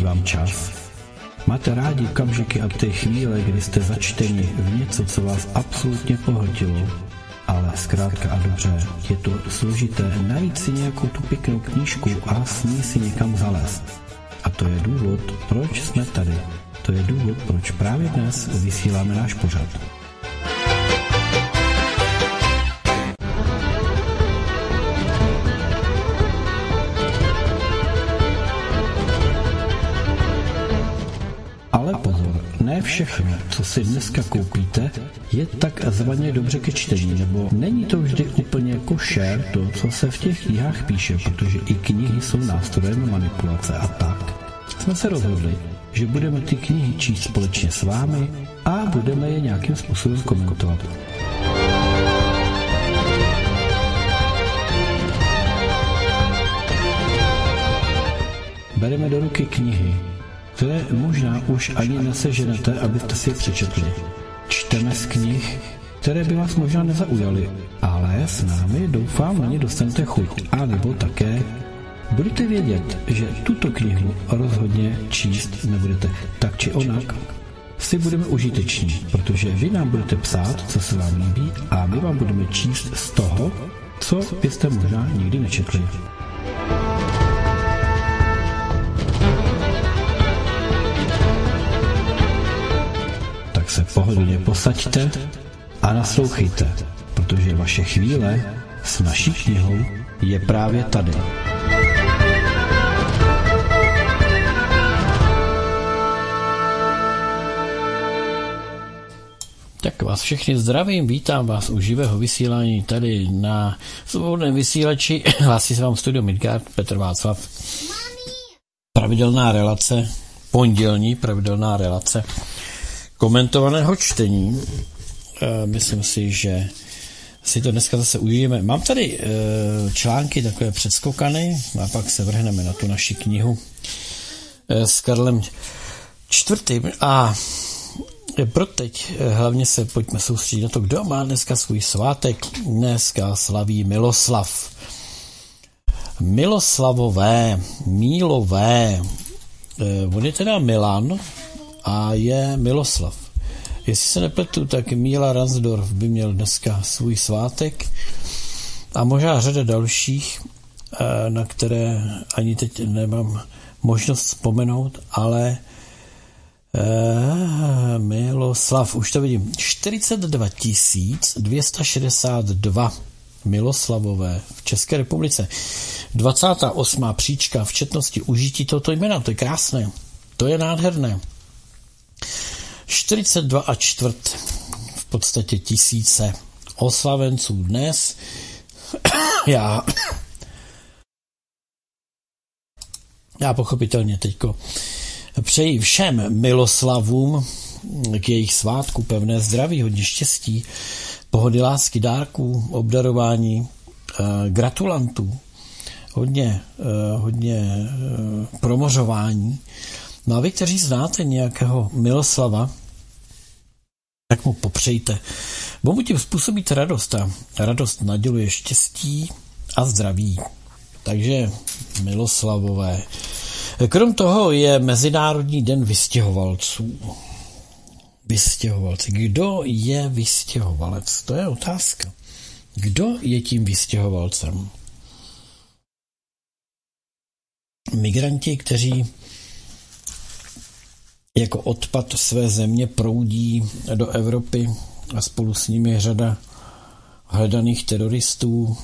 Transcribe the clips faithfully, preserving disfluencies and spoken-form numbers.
vám čas? Máte rádi okamžiky a ty chvíle, kdy jste začteni v něco, co vás absolutně pohltilo, ale zkrátka a dobře, je to složité najít si nějakou tu pěknou knížku a s ní si někam zalézt. A to je důvod, proč jsme tady. To je důvod, proč právě dnes vysíláme náš pořad. Ale pozor, ne všechno, co si dneska koupíte, je takzvaně dobře ke čtení, nebo není to vždy úplně košer to, co se v těch knihách píše, protože i knihy jsou nástrojem manipulace a tak. Jsme se rozhodli, že budeme ty knihy číst společně s vámi a budeme je nějakým způsobem komentovat. Bereme do ruky knihy, které možná už ani neseženete, abyste si je přečetli. Čteme z knih, které by vás možná nezaujaly, ale s námi doufám na ně dostanete chuť. A nebo také budete vědět, že tuto knihu rozhodně číst nebudete. Tak či onak si budeme užiteční, protože vy nám budete psát, co se vám líbí, a my vám budeme číst z toho, co byste možná nikdy nečetli. Tak se pohodlně posaďte a naslouchejte, protože vaše chvíle s naší knihou je právě tady. Tak vás všechny zdravím, vítám vás u živého vysílání tady na svobodném vysílači. Hlásí se vám studio Midgard, Petr Václav. Pravidelná relace, pondělní pravidelná relace komentovaného čtení. E, myslím si, že si to dneska zase užijeme. Mám tady e, články takové předskokany a pak se vrhneme na tu naši knihu e, s Karlem čtvrtým. A pro teď hlavně se pojďme soustředit na to, kdo má dneska svůj svátek. Dneska slaví Miloslav. Miloslavové, Mílové. On je teda Milan a je Miloslav. Jestli se nepletu, tak Míla Ransdorf by měl dneska svůj svátek a možná řada dalších, na které ani teď nemám možnost vzpomenout, ale Uh, Miloslav, už to vidím, čtyřicet dva tisíc dvě stě šedesát dva Miloslavové v České republice. dvacátá osmá příčka v četnosti užití tohoto jména, to je krásné, to je nádherné. čtyřicet dva a čtvrt v podstatě tisíce oslavenců dnes. já já pochopitelně teďko přeji všem Miloslavům k jejich svátku pevné zdraví, hodně štěstí, pohody, lásky, dárků, obdarování, eh, gratulantů, hodně, eh, hodně eh, promořování. No a vy, kteří znáte nějakého Miloslava, tak mu popřejte. Bo mu tím způsobíte radost a radost naděluje štěstí a zdraví. Takže Miloslavové. Krom toho je Mezinárodní den vystěhovalců. Vystěhovalci. Kdo je vystěhovalec? To je otázka. Kdo je tím vystěhovalcem? Migranti, kteří jako odpad své země proudí do Evropy a spolu s nimi řada hledaných teroristů.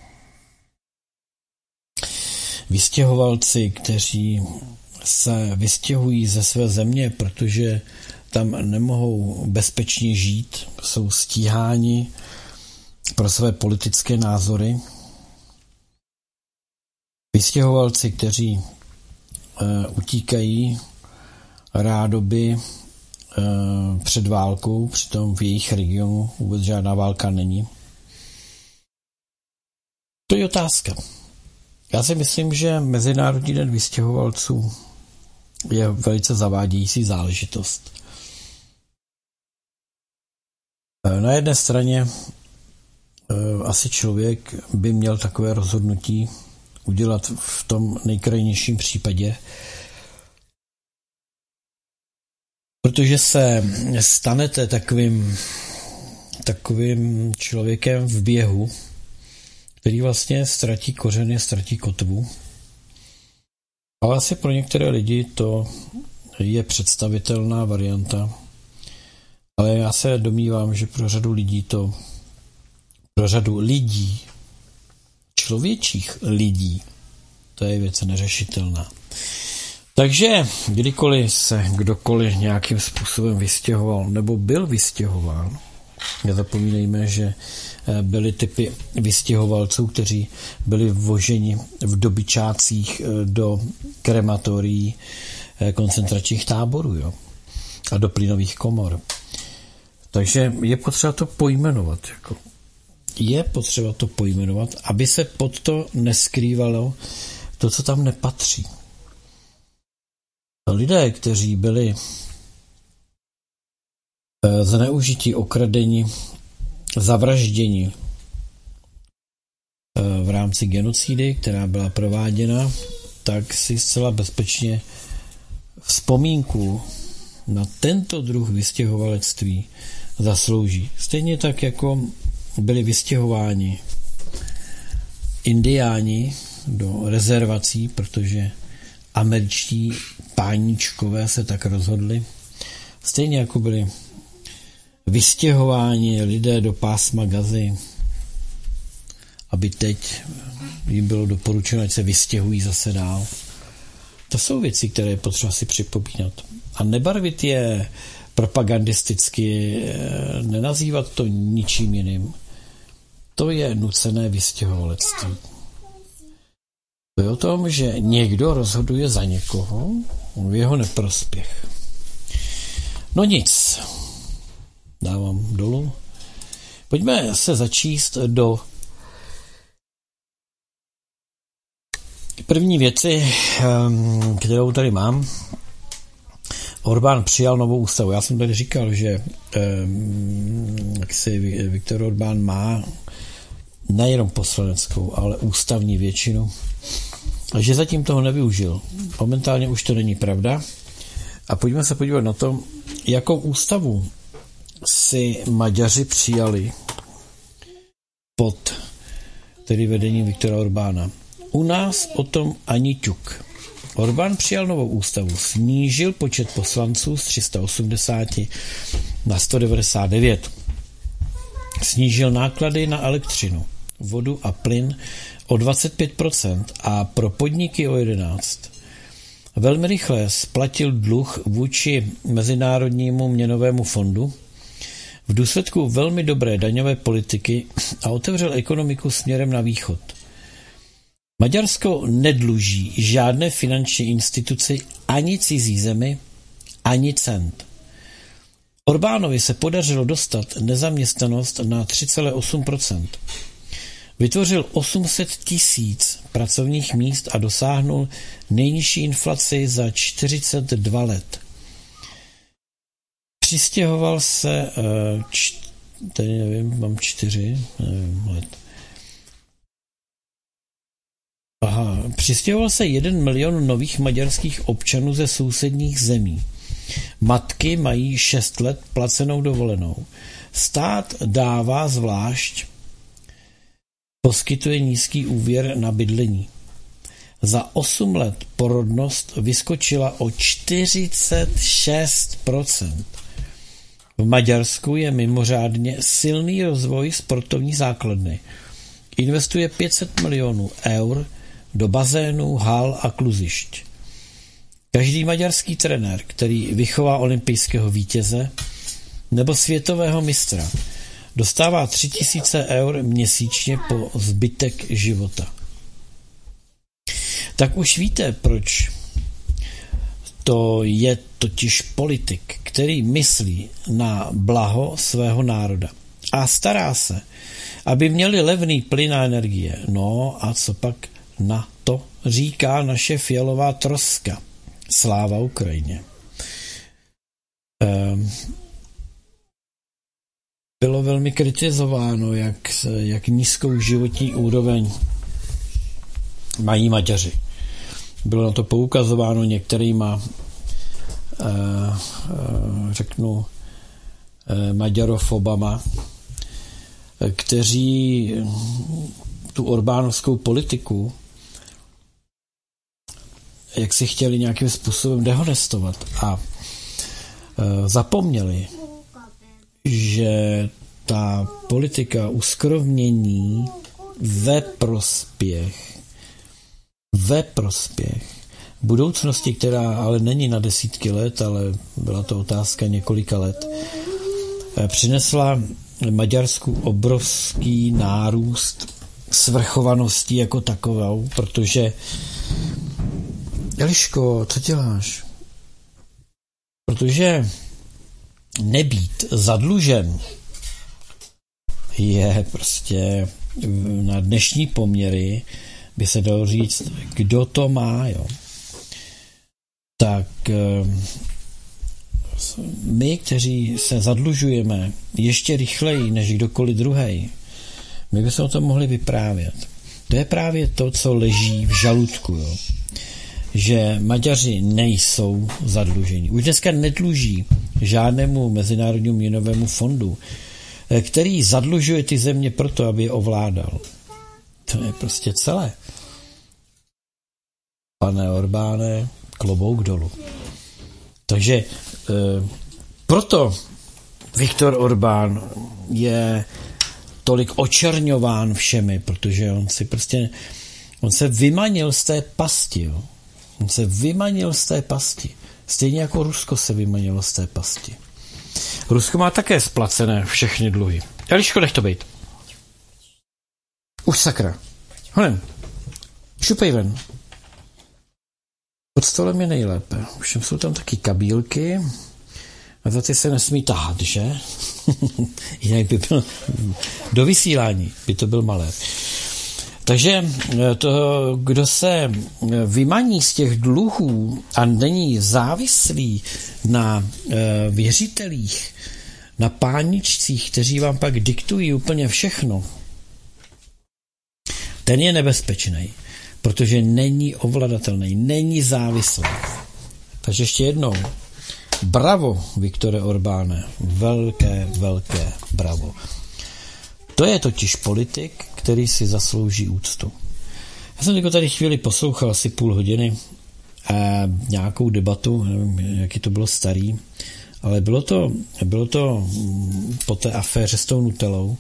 Vystěhovalci, kteří se vystěhují ze své země, protože tam nemohou bezpečně žít, jsou stíháni pro své politické názory. Vystěhovalci, kteří e, utíkají rádoby e, před válkou, přitom v jejich regionu vůbec žádná válka není. To je otázka. Já si myslím, že Mezinárodní den vystěhovalců je velice zavádějící záležitost. Na jedné straně asi člověk by měl takové rozhodnutí udělat v tom nejkrajnějším případě, protože se stanete takovým, takovým člověkem v běhu, který vlastně ztratí kořeny, ztratí kotvu. Ale asi pro některé lidi to je představitelná varianta. Ale já se domnívám, že pro řadu lidí to, pro řadu lidí, člověčích lidí, to je věc neřešitelná. Takže kdykoliv se kdokoliv nějakým způsobem vystěhoval nebo byl vystěhován, nezapomínejme, že byly typy vystěhovalců, kteří byli vvoženi v dobyčácích do krematorií koncentračních táborů, jo, a do plynových komor. Takže je potřeba to pojmenovat. Jako. Je potřeba to pojmenovat, aby se pod to neskrývalo to, co tam nepatří. Lidé, kteří byli zneužití, okradeni, zavražděni v rámci genocidy, která byla prováděna, tak si zcela bezpečně vzpomínku na tento druh vystěhovalectví zaslouží. Stejně tak, jako byli vystěhováni indiáni do rezervací, protože američtí páníčkové se tak rozhodli. Stejně jako byli vystěhováni lidé do pásma Gazy, aby teď jim bylo doporučeno, ať se vystěhují zase dál. To jsou věci, které je potřeba si připomínat. A nebarvit je propagandisticky, nenazývat to ničím jiným. To je nucené vystěhovalectví. To je o tom, že někdo rozhoduje za někoho v jeho neprospěch. No nic. Dávám dolů. Pojďme se začíst do první věci, kterou tady mám. Orbán přijal novou ústavu. Já jsem tady říkal, že jak si Viktor Orbán má nejenom poslaneckou, ale ústavní většinu. A že zatím toho nevyužil. Momentálně už to není pravda. A pojďme se podívat na to, jakou ústavu si Maďaři přijali pod tedy vedením Viktora Orbána. U nás o tom ani ťuk. Orbán přijal novou ústavu, snížil počet poslanců z tři sta osmdesát na sto devadesát devět. Snížil náklady na elektřinu, vodu a plyn o dvacet pět procent a pro podniky o jedenáct procent. Velmi rychle splatil dluh vůči Mezinárodnímu měnovému fondu v důsledku velmi dobré daňové politiky a otevřel ekonomiku směrem na východ. Maďarsko nedluží žádné finanční instituci ani cizí zemi, ani cent. Orbánovi se podařilo dostat nezaměstnanost na tři celá osm procenta. Vytvořil osm set tisíc pracovních míst a dosáhnul nejnižší inflaci za čtyřicet dva let. Přistěhoval se, č, tady nevím, mám čtyři nevím, let. Aha, přistěhoval se jeden milion nových maďarských občanů ze sousedních zemí. Matky mají šest let placenou dovolenou. Stát dává zvlášť, poskytuje nízký úvěr na bydlení. Za osm let porodnost vyskočila o čtyřicet šest procent. V Maďarsku je mimořádně silný rozvoj sportovní základny. Investuje pět set milionů eur do bazénů, hal a kluzišť. Každý maďarský trenér, který vychová olympijského vítěze nebo světového mistra, dostává tři tisíce eur měsíčně po zbytek života. Tak už víte, proč. To je totiž politik, který myslí na blaho svého národa a stará se, aby měli levný plyn a energie. No a co pak na to říká naše fialová troska? Sláva Ukrajině. Ehm, bylo velmi kritizováno, jak, jak nízkou životní úroveň mají Maďaři. Bylo na to poukazováno některýma řeknu, maďarofobama, kteří tu orbánovskou politiku jak si chtěli nějakým způsobem dehonestovat a zapomněli, že ta politika uskrovnění ve prospěch ve prospěch budoucnosti, která ale není na desítky let, ale byla to otázka několika let, přinesla Maďarsku obrovský nárůst svrchovanosti jako takovou, protože Eliško, co děláš? Protože nebýt zadlužen je prostě na dnešní poměry, by se dalo říct, kdo to má, jo. Tak my, kteří se zadlužujeme ještě rychleji než kdokoliv druhej, my bychom o tom mohli vyprávět. To je právě to, co leží v žaludku, jo. Že Maďaři nejsou zadlužení. Už dneska nedluží žádnému mezinárodnímu měnovému fondu, který zadlužuje ty země proto, aby je ovládal. To je prostě celé. Pane Orbáne, klobouk dolů. Takže e, proto Viktor Orbán je tolik očerňován všemi, protože on si prostě on se vymanil z té pasti, jo. On se vymanil z té pasti. Stejně jako Rusko se vymanilo z té pasti. Rusko má také splacené všechny dluhy. Eliško, nech to bejt. Už sakra. Honem. Šupej ven. Pod stolem je nejlépe. Všem jsou tam taky kabílky. A za ty se nesmí tahat, že? Jinak by byl do vysílání by to byl malé. Takže to, kdo se vymaní z těch dluhů a není závislý na věřitelích, na páničcích, kteří vám pak diktují úplně všechno, ten je nebezpečný, protože není ovladatelný, není závislý. Takže ještě jednou. Bravo, Viktore Orbáne. Velké, velké bravo. To je totiž politik, který si zaslouží úctu. Já jsem teď tady chvíli poslouchal asi půl hodiny a nějakou debatu, nevím, jaký to bylo starý, ale bylo to, bylo to po té aféře s tou Nutellou.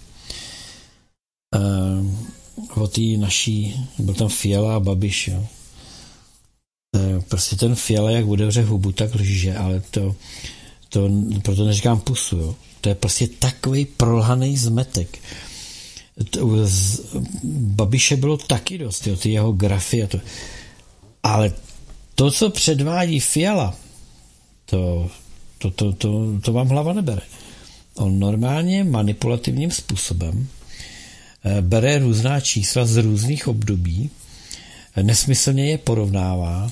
O té naší, byl tam Fiala a Babiš, jo. Prostě ten Fiala, jak otevře hubu, tak lže, ale to, to proto neříkám pusu, jo. To je prostě takový prolhaný zmetek. To, z Babiše bylo taky dost, jo, ty jeho grafy a to. Ale to, co předvádí Fiala, to, to, to, to, to vám hlava nebere. On normálně manipulativním způsobem bere různá čísla z různých období, nesmyslně je porovnává,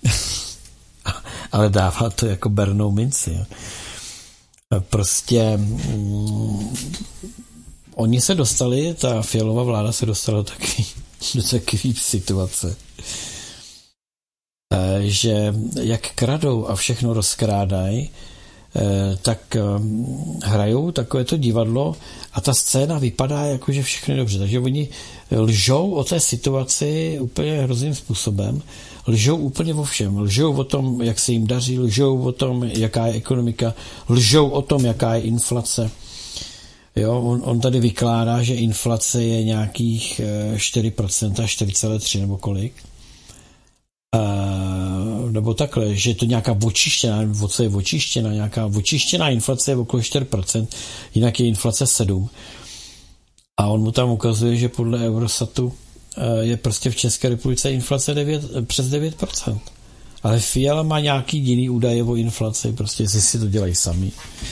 ale dává to jako bernou minci. Jo. Prostě mm, oni se dostali, ta Fialova vláda se dostala do takový, do takový situace, že jak kradou a všechno rozkrádají, tak hrajou takovéto divadlo a ta scéna vypadá jako, že všechno je dobře. Takže oni lžou o té situaci úplně hrozným způsobem, lžou úplně o všem. Lžou o tom, jak se jim daří, lžou o tom, jaká je ekonomika, lžou o tom, jaká je inflace. Jo, on, on tady vykládá, že inflace je nějakých čtyři procenta, čtyři celá tři nebo kolik. Uh, nebo takhle, že je to nějaká očištěná, o co je očištěná, nějaká očištěná inflace je okolo čtyři procenta, jinak je inflace sedm procent. A on mu tam ukazuje, že podle Eurostatu uh, je prostě v České republice inflace devět, přes devět procent. Ale Fiala má nějaký jiný údaje o inflaci, prostě jestli si to dělají sami.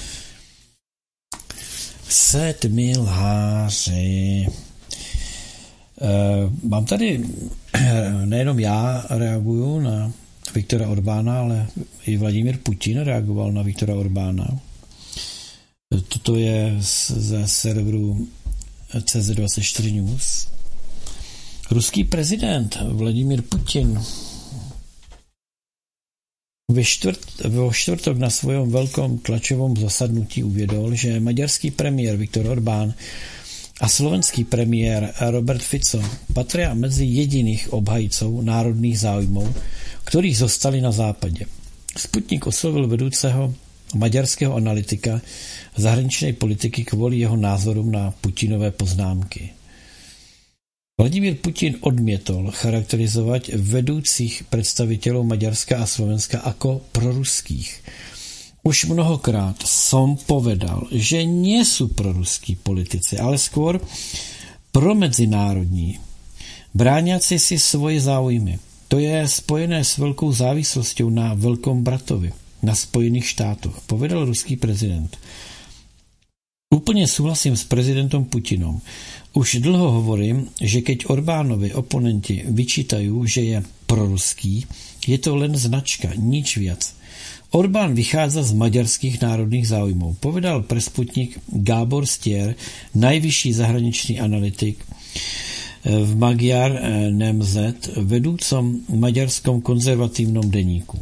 Sedmi lháři. Uh, mám tady, nejenom já reaguju na Viktora Orbána, ale i Vladimír Putin reagoval na Viktora Orbána. Toto je ze serveru C Z dvacet čtyři News. Ruský prezident Vladimír Putin Ve čtvrt, vo čtvrtok na svojom veľkom tlačovom zasadnutí uviedol, že maďarský premiér Viktor Orbán a slovenský premiér Robert Fico patria medzi jediných obhajcov národných záujmov, ktorí zostali na západe. Sputnik oslovil vedúceho maďarského analytika zahraničnej politiky kvôli jeho názorom na Putinové poznámky. Vladimír Putin odmietol charakterizovať vedúcich predstaviteľov Maďarska a Slovenska ako proruských. Už mnohokrát som povedal, že nie sú proruskí politici, ale skôr promedzinárodní, bráňaci si svoje záujmy. To je spojené s veľkou závislosťou na veľkom bratovi, na Spojených štátoch, povedal ruský prezident. Úplne súhlasím s prezidentom Putinom. Už dlho hovorím, že keď Orbánovi oponenti vyčítajú, že je proruský, je to len značka, nič viac. Orbán vychádza z maďarských národných záujmov, povedal pre Sputnik Gábor Stier, najvyšší zahraničný analytik v Magyar Nemzet, vedúcom maďarskom konzervatívnom denníku.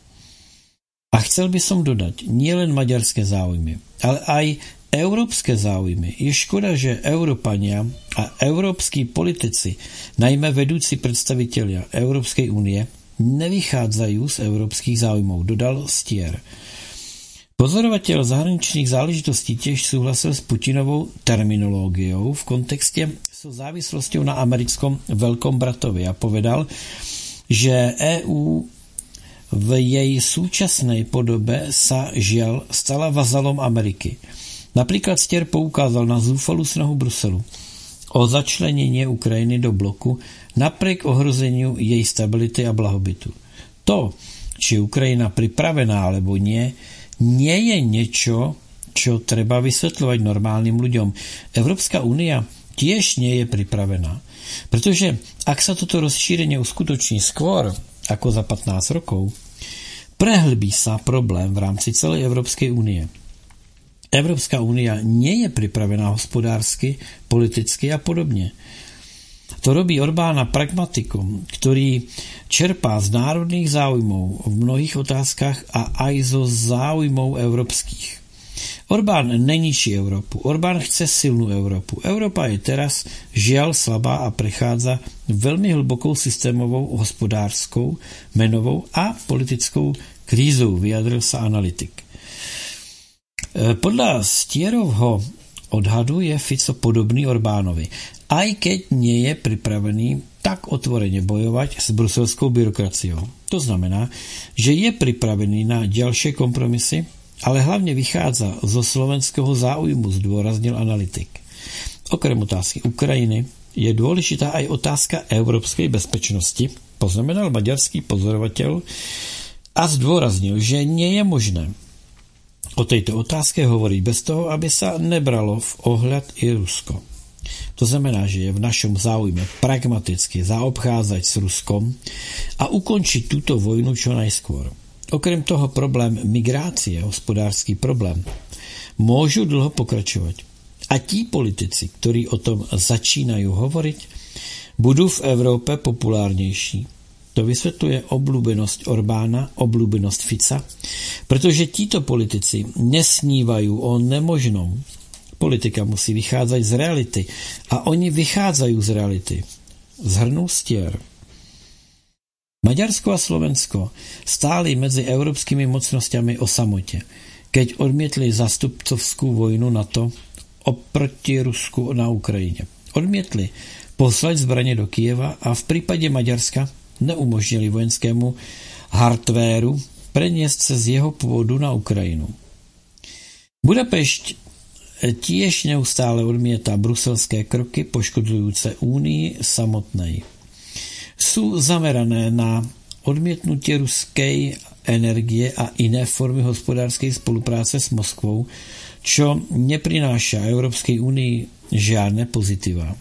A chcel by som dodať, nielen maďarské záujmy, ale aj európske záujmy. Je škoda, že Európania a európski politici, najmä vedúci predstavitelia Európskej únie, nevychádzajú z európskych záujmov, dodal Stier. Pozorovateľ zahraničných záležitostí tiež súhlasil s Putinovou terminológiou v kontexte so závislosťou na americkom veľkom bratovi a povedal, že EÚ v jej súčasnej podobe sa žiaľ stala vazalom Ameriky. Napríklad Stier poukázal na zúfalú snahu Bruselu o začlenenie Ukrajiny do bloku napriek ohrozeniu jej stability a blahobytu. To, či Ukrajina pripravená alebo nie, nie je niečo, čo treba vysvetľovať normálnym ľuďom. Európska únia tiež nie je pripravená. Pretože ak sa toto rozšírenie uskutoční skôr ako za pätnásť rokov, prehlbí sa problém v rámci celej Európskej únie. Európska únia nie je pripravená hospodársky, politicky a podobne. To robí Orbána pragmatikom, ktorý čerpá z národných záujmov v mnohých otázkach a aj zo záujmov európskych. Orbán neničí Európu. Orbán chce silnú Európu. Európa je teraz žiaľ slabá a prechádza veľmi hlbokou systémovou, hospodárskou, menovou a politickou krízou, vyjadril sa analytik. Podľa Stierovho odhadu je Fico podobný Orbánovi, aj keď nie je pripravený tak otvorene bojovať s bruselskou byrokraciou. To znamená, že je pripravený na ďalšie kompromisy, ale hlavne vychádza zo slovenského záujmu, zdôraznil analytik. Okrem otázky Ukrajiny je dôležitá aj otázka európskej bezpečnosti, poznamenal maďarský pozorovateľ a zdôraznil, že nie je možné o tejto otázke hovoriť bez toho, aby sa nebralo v ohľad i Rusko. To znamená, že je v našom záujme pragmaticky zaobchádzať s Ruskom a ukončiť túto vojnu čo najskôr. Okrem toho problém migrácie, hospodársky problém, môžu dlho pokračovať. A tí politici, ktorí o tom začínajú hovoriť, budú v Európe populárnejší. To vysvetľuje obľúbenosť Orbána, obľúbenosť Fica, pretože títo politici nesnívajú o nemožnom. Politika musí vychádzať z reality a oni vychádzajú z reality. Zhrnul Stier. Maďarsko a Slovensko stáli medzi európskymi mocnosťami o samote, keď odmietli zastupcovskú vojnu NATO oproti Rusku na Ukrajine. Odmietli poslať zbrane do Kieva a v prípade Maďarska neumožnili vojenskému hardvéru preniesť sa z jeho pôvodu na Ukrajinu. Budapešť tiež neustále odmieta bruselské kroky poškodzujúce únii samotnej. Sú zamerané na odmietnutie ruskej energie a iné formy hospodárskej spolupráce s Moskvou, čo neprináša Európskej únii žiadne pozitíva.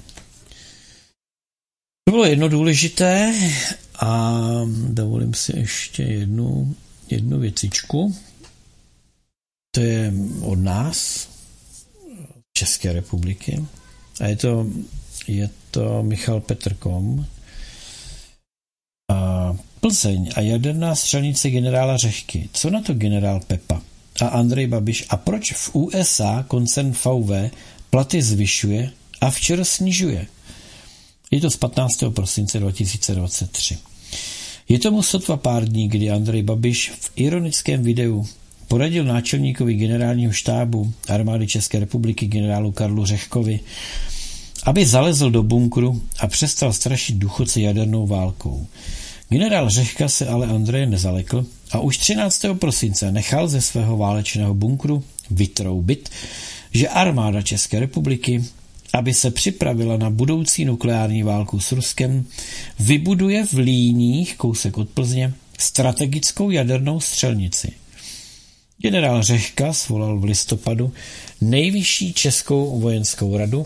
To bylo jedno důležité a dovolím si ještě jednu, jednu věcičku. To je od nás, České republiky. A je to, je to Michal Petrkom. A Plzeň a jaderná střelnice generála Řehky. Co na to generál Pepa a Andrej Babiš a proč v U S A koncern V W platy zvyšuje a včera snižuje? Je to z patnáctého prosince dva tisíce dvacet tři. Je tomu sotva pár dní, kdy Andrej Babiš v ironickém videu poradil náčelníkovi generálního štábu armády České republiky generálu Karlu Řehkovi, aby zalezl do bunkru a přestal strašit důchodce jadernou válkou. Generál Řehka se ale Andreje nezalekl a už třináctého prosince nechal ze svého válečného bunkru vytroubit, že armáda České republiky, aby se připravila na budoucí nukleární válku s Ruskem, vybuduje v Líních, kousek od Plzně, strategickou jadernou střelnici. Generál Řehka svolal v listopadu nejvyšší českou vojenskou radu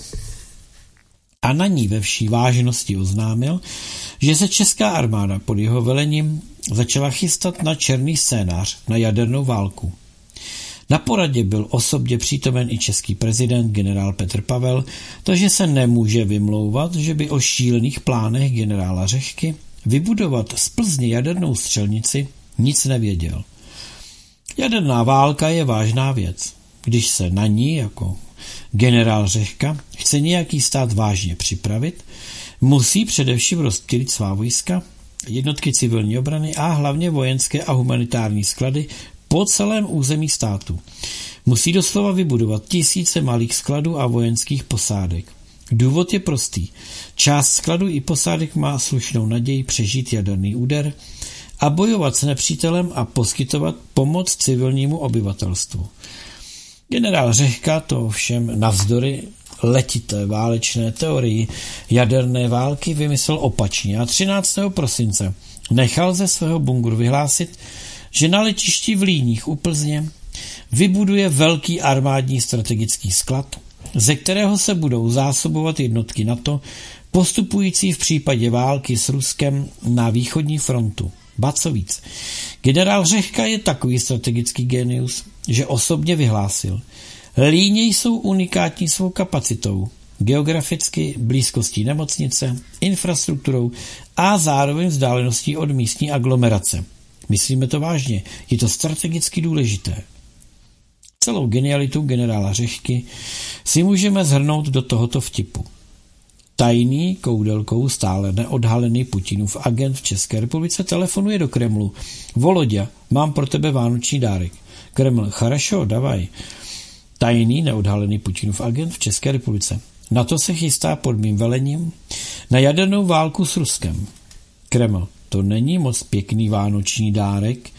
a na ní ve vší vážnosti oznámil, že se česká armáda pod jeho velením začala chystat na černý scénář na jadernou válku. Na poradě byl osobně přítomen i český prezident generál Petr Pavel, takže se nemůže vymlouvat, že by o šílených plánech generála Řehky vybudovat z Plzně jadernou střelnici nic nevěděl. Jaderná válka je vážná věc. Když se na ní jako generál Řehka chce nějaký stát vážně připravit, musí především rozptýlit svá vojska, jednotky civilní obrany a hlavně vojenské a humanitární sklady po celém území státu. Musí doslova vybudovat tisíce malých skladů a vojenských posádek. Důvod je prostý. Část skladů i posádek má slušnou naději přežít jaderný úder a bojovat s nepřítelem a poskytovat pomoc civilnímu obyvatelstvu. Generál Řehka to ovšem navzdory letité válečné teorii jaderné války vymyslel opačně a třináctého prosince nechal ze svého bunkru vyhlásit, že na letišti v Líních u Plzně vybuduje velký armádní strategický sklad, ze kterého se budou zásobovat jednotky NATO postupující v případě války s Ruskem na východní frontu. Ba co víc, generál Řehka je takový strategický genius, že osobně vyhlásil: Líně jsou unikátní svou kapacitou, geograficky, blízkostí nemocnice, infrastrukturou a zároveň vzdáleností od místní aglomerace. Myslíme to vážně, je to strategicky důležité. Celou genialitu generála Řehky si můžeme shrnout do tohoto vtipu. Tajný koudelkou stále neodhalený Putinův agent v České republice telefonuje do Kremlu. Volodya, mám pro tebe vánoční dárek. Kreml, charašo, davaj. Tajný neodhalený Putinův agent v České republice. Na to se chystá pod mým velením na jadernou válku s Ruskem. Kreml, to není moc pěkný vánoční dárek.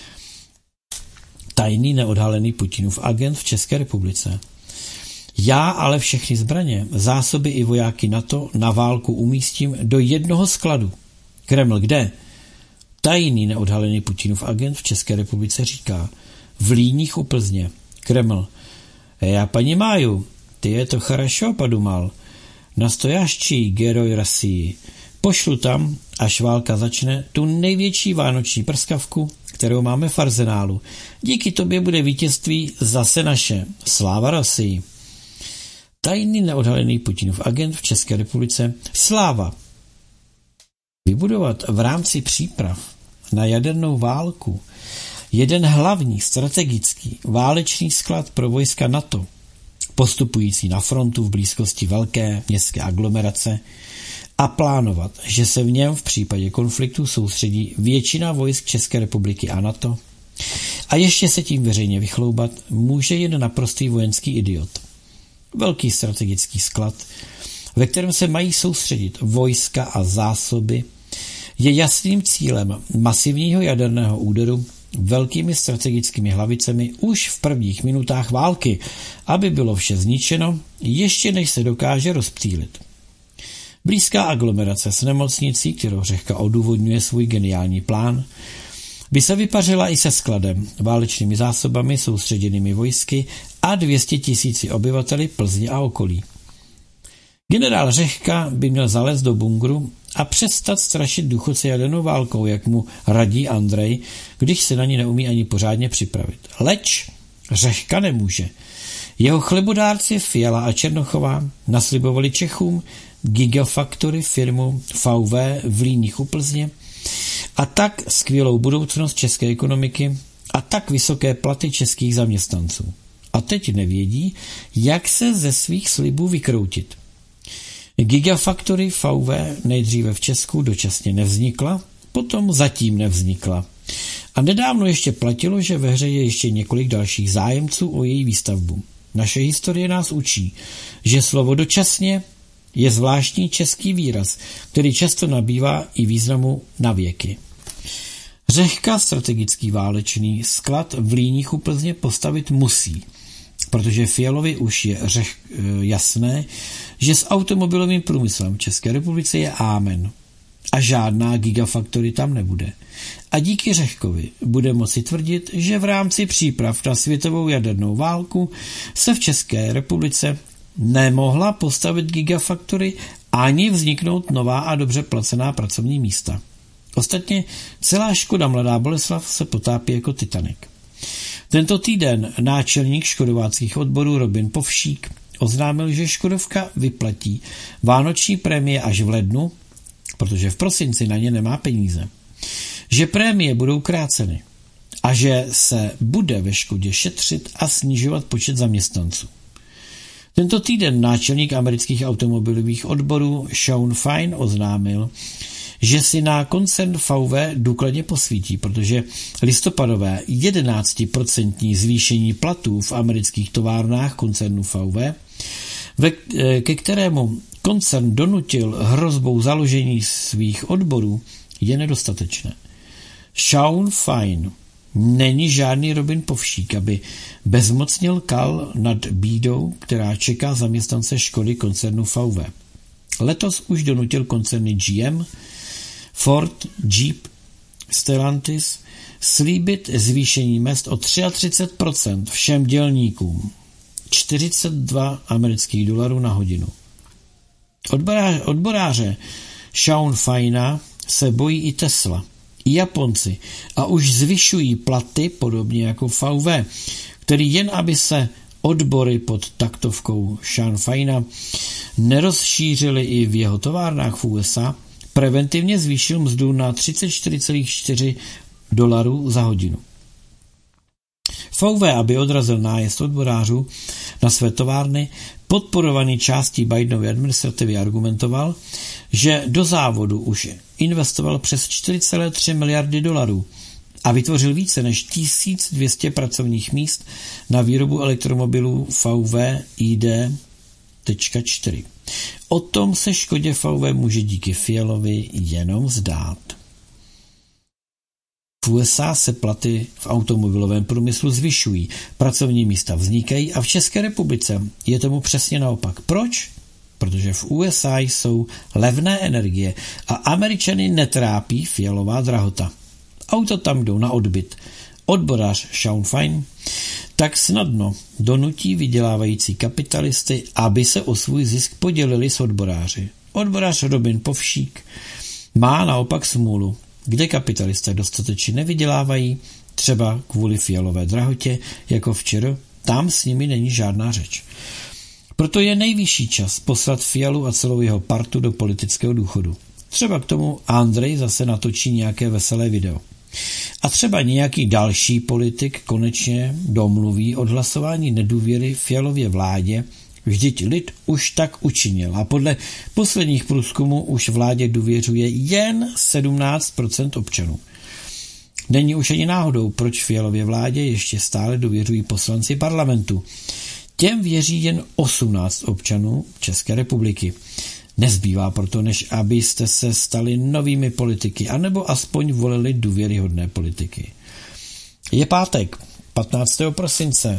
Tajný neodhalený Putinův agent v České republice. Já ale všechny zbraně, zásoby i vojáky NATO na válku umístím do jednoho skladu. Kreml, kde? Tajný neodhalený Putinův agent v České republice říká: v Líních u Plzně. Kreml, já paní máju, ty je to charašo padumal. Nastojáščí geroj Rasii. Pošlu tam, až válka začne, tu největší vánoční prskavku, kterou máme v arzenálu. Díky tobě bude vítězství zase naše. Sláva Rasii. Tajný neodhalený Putinův agent v České republice. Sláva. Vybudovat v rámci příprav na jadernou válku jeden hlavní strategický válečný sklad pro vojska NATO, postupující na frontu v blízkosti velké městské aglomerace, a plánovat, že se v něm v případě konfliktu soustředí většina vojsk České republiky a NATO, a ještě se tím veřejně vychloubat, může jen naprostý vojenský idiot. Velký strategický sklad, ve kterém se mají soustředit vojska a zásoby, je jasným cílem masivního jaderného úderu velkými strategickými hlavicemi už v prvních minutách války, aby bylo vše zničeno, ještě než se dokáže rozptýlit. Blízká aglomerace s nemocnicí, kterou Řehka odůvodňuje svůj geniální plán, by se vypařila i se skladem, válečnými zásobami, soustředěnými vojsky a dvě stě tisíci obyvateli Plzně a okolí. Generál Řehka by měl zalézt do bunkru a přestat strašit důchodce jadernou válkou, jak mu radí Andrej, když se na ní neumí ani pořádně připravit. Leč Řehka nemůže. Jeho chlebodárci Fiala a Černochová naslibovali Čechům Gigafactory firmu V W v Líních u Plzně a tak skvělou budoucnost české ekonomiky a tak vysoké platy českých zaměstnanců. A teď nevědí, jak se ze svých slibů vykroutit. Gigafactory V W nejdříve v Česku dočasně nevznikla, potom zatím nevznikla. A nedávno ještě platilo, že ve hře je ještě několik dalších zájemců o její výstavbu. Naše historie nás učí, že slovo dočasně je zvláštní český výraz, který často nabývá i významu na věky. Řehka strategický válečný sklad v Líních u Plzně postavit musí, protože Fialovi už je řeh, jasné, že s automobilovým průmyslem v České republice je ámen a žádná gigafactory tam nebude. A díky Řehkovi bude moci tvrdit, že v rámci příprav na světovou jadernou válku se v České republice nemohla postavit gigafactory ani vzniknout nová a dobře placená pracovní místa. Ostatně celá Škoda Mladá Boleslav se potápí jako Titanic. Tento týden náčelník škodováckých odborů Robin Povšík oznámil, že Škodovka vyplatí vánoční prémie až v lednu, protože v prosinci na ně nemá peníze. Že prémie budou kráceny a že se bude ve Škodě šetřit a snižovat počet zaměstnanců. Tento týden náčelník amerických automobilových odborů Sean Fine oznámil, že si na koncern V W důkladně posvítí, protože listopadové jedenáctiprocentní zvýšení platů v amerických továrnách koncernu V W, ke kterému koncern donutil hrozbou založení svých odborů, je nedostatečné. Sean Fine není žádný Robin Povšík, aby bezmocně lkal nad bídou, která čeká zaměstnance Škody koncernu V W. Letos už donutil koncerny G M, Ford, Jeep, Stellantis slíbit zvýšení mezd o třicet tři procent všem dělníkům. čtyřicet dva amerických dolarů na hodinu. Odboráře, odboráře Sean Fina se bojí i Tesla, i Japonci a už zvyšují platy podobně jako V W, který jen aby se odbory pod taktovkou Sean Fina nerozšířily i v jeho továrnách v U S A, preventivně zvýšil mzdu na třicet čtyři celá čtyři dolarů za hodinu. V W, aby odrazil nájezd odborářů na své továrny, podporovaný částí Bidenovy administrativy argumentoval, že do závodu už investoval přes čtyři celé tři miliardy dolarů a vytvořil více než tisíc dvě stě pracovních míst na výrobu elektromobilů V W I D čtyři. O tom se Škodě V W může díky Fialovi jenom zdát. V U S A se platy v automobilovém průmyslu zvyšují, pracovní místa vznikají a v České republice je tomu přesně naopak. Proč? Protože v U S A jsou levné energie a Američany netrápí Fialová drahota. Auta tam jdou na odbyt. Odborář Sean Fine tak snadno donutí vydělávající kapitalisty, aby se o svůj zisk podělili s odboráři. Odborář Robin Povšík má naopak smůlu, kde kapitalisté dostatečně nevydělávají, třeba kvůli Fialové drahotě, jako včera, tam s nimi není žádná řeč. Proto je nejvyšší čas poslat Fialu a celou jeho partu do politického důchodu. Třeba k tomu Andrej zase natočí nějaké veselé video. A třeba nějaký další politik konečně domluví odhlasování nedůvěry Fialově vládě, vždyť lid už tak učinil a podle posledních průzkumů už vládě důvěřuje jen sedmnáct procent občanů. Není už ani náhodou, proč Fialově vládě ještě stále důvěřují poslanci parlamentu. Těm věří jen osmnáct občanů České republiky. Nezbývá proto, než abyste se stali novými politiky, anebo aspoň volili důvěryhodné politiky. Je pátek, patnáctého prosince.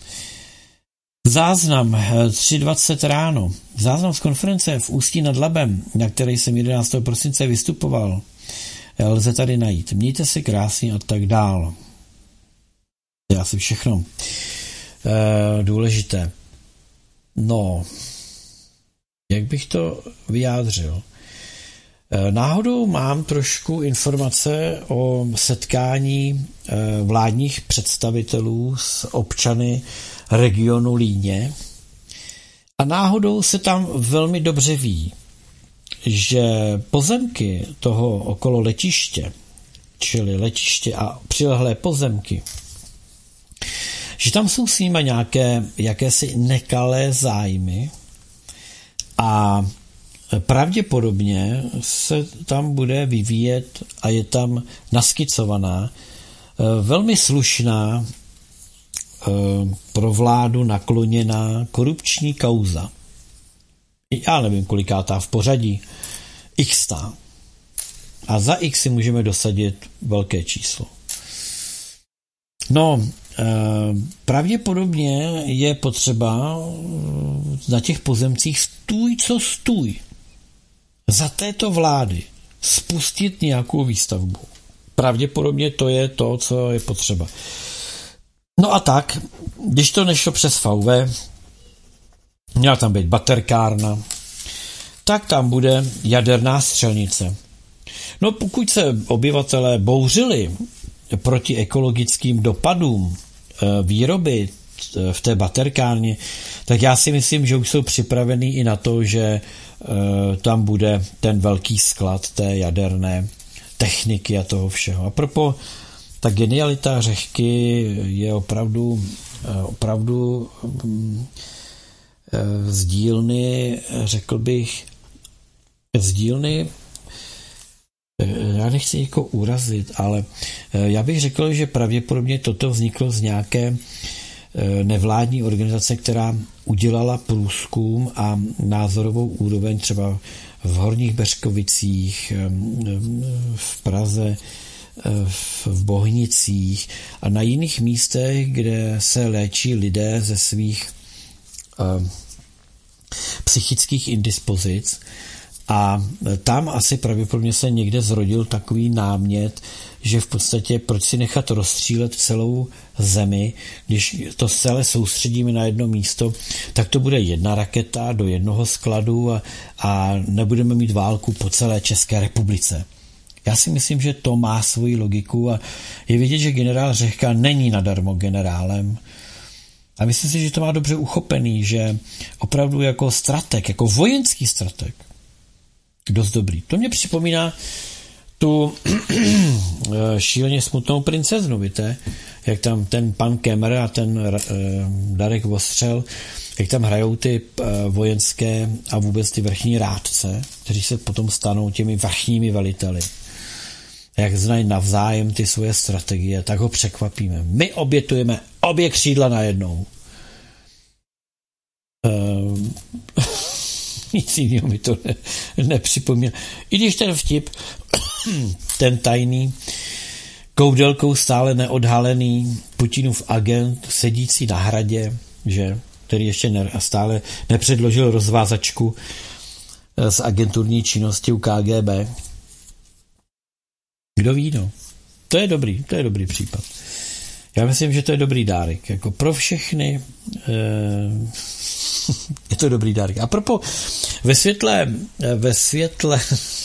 Záznam tři dvacet ráno. Záznam z konference v Ústí nad Labem, na které jsem jedenáctého prosince vystupoval, lze tady najít. Mějte se krásně a tak dál. To je asi všechno e, důležité. No, jak bych to vyjádřil? Náhodou mám trošku informace o setkání vládních představitelů s občany regionu Líně a náhodou se tam velmi dobře ví, že pozemky toho okolo letiště čili letiště a přilehlé pozemky, že tam jsou s nimi nějaké jakési nekalé zájmy a pravděpodobně se tam bude vyvíjet a je tam naskicovaná velmi slušná, pro vládu nakloněná korupční kauza. Já nevím, kolikátá v pořadí, xtá. A za x si můžeme dosadit velké číslo. No, pravděpodobně je potřeba na těch pozemcích stůj co stůj za této vlády spustit nějakou výstavbu. Pravděpodobně to je to, co je potřeba. No a tak, když to nešlo přes V V, měla tam být baterkárna, tak tam bude jaderná střelnice. No pokud se obyvatelé bouřili proti ekologickým dopadům výroby v té baterkárně, tak já si myslím, že už jsou připravený i na to, že tam bude ten velký sklad té jaderné techniky a toho všeho. A propo, ta genialita Řehky je opravdu opravdu z dílny, řekl bych, z dílny, já nechci někoho urazit, ale já bych řekl, že pravděpodobně toto vzniklo z nějaké nevládní organizace, která udělala průzkum a názorovou úroveň třeba v Horních Beřkovicích, v Praze, v Bohnicích a na jiných místech, kde se léčí lidé ze svých uh, psychických indispozic. A tam asi pravděpodobně se někde zrodil takový námět, že v podstatě proč si nechat rozstřílet celou zemi, když to celé soustředíme na jedno místo, tak to bude jedna raketa do jednoho skladu a, a nebudeme mít válku po celé České republice. Já si myslím, že to má svoji logiku a je vidět, že generál Řehka není nadarmo generálem. A myslím si, že to má dobře uchopený, že opravdu jako strateg, jako vojenský strateg, dost dobrý. To mě připomíná tu šíleně smutnou princeznu, víte, jak tam ten pan Kemmer a ten uh, Darek Vostřel, jak tam hrajou ty uh, vojenské a vůbec ty vrchní rádce, kteří se potom stanou těmi vrchními veliteli. Jak znají navzájem ty svoje strategie, tak ho překvapíme. My obětujeme obě křídla najednou. Uh, nic jiného mi to ne, nepřipomíná. I když ten vtip, ten tajný, koudelkou stále neodhalený Putinův agent, sedící na hradě, že, který ještě ne, stále nepředložil rozvázačku z agenturní činnosti u K G B. Kdo ví, no. To je dobrý, to je dobrý případ. Já myslím, že to je dobrý dárek. Jako pro všechny eh, je to dobrý dárek. A propo, ve světle ve světle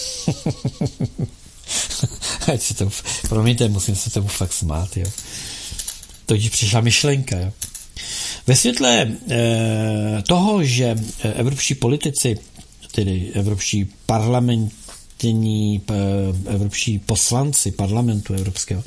ať se to, promiňte, musím se tomu fakt smát, jo. To když přišla myšlenka, jo. Ve světle eh, toho, že evropští politici, tedy evropští parlamentní, evropští poslanci parlamentu evropského,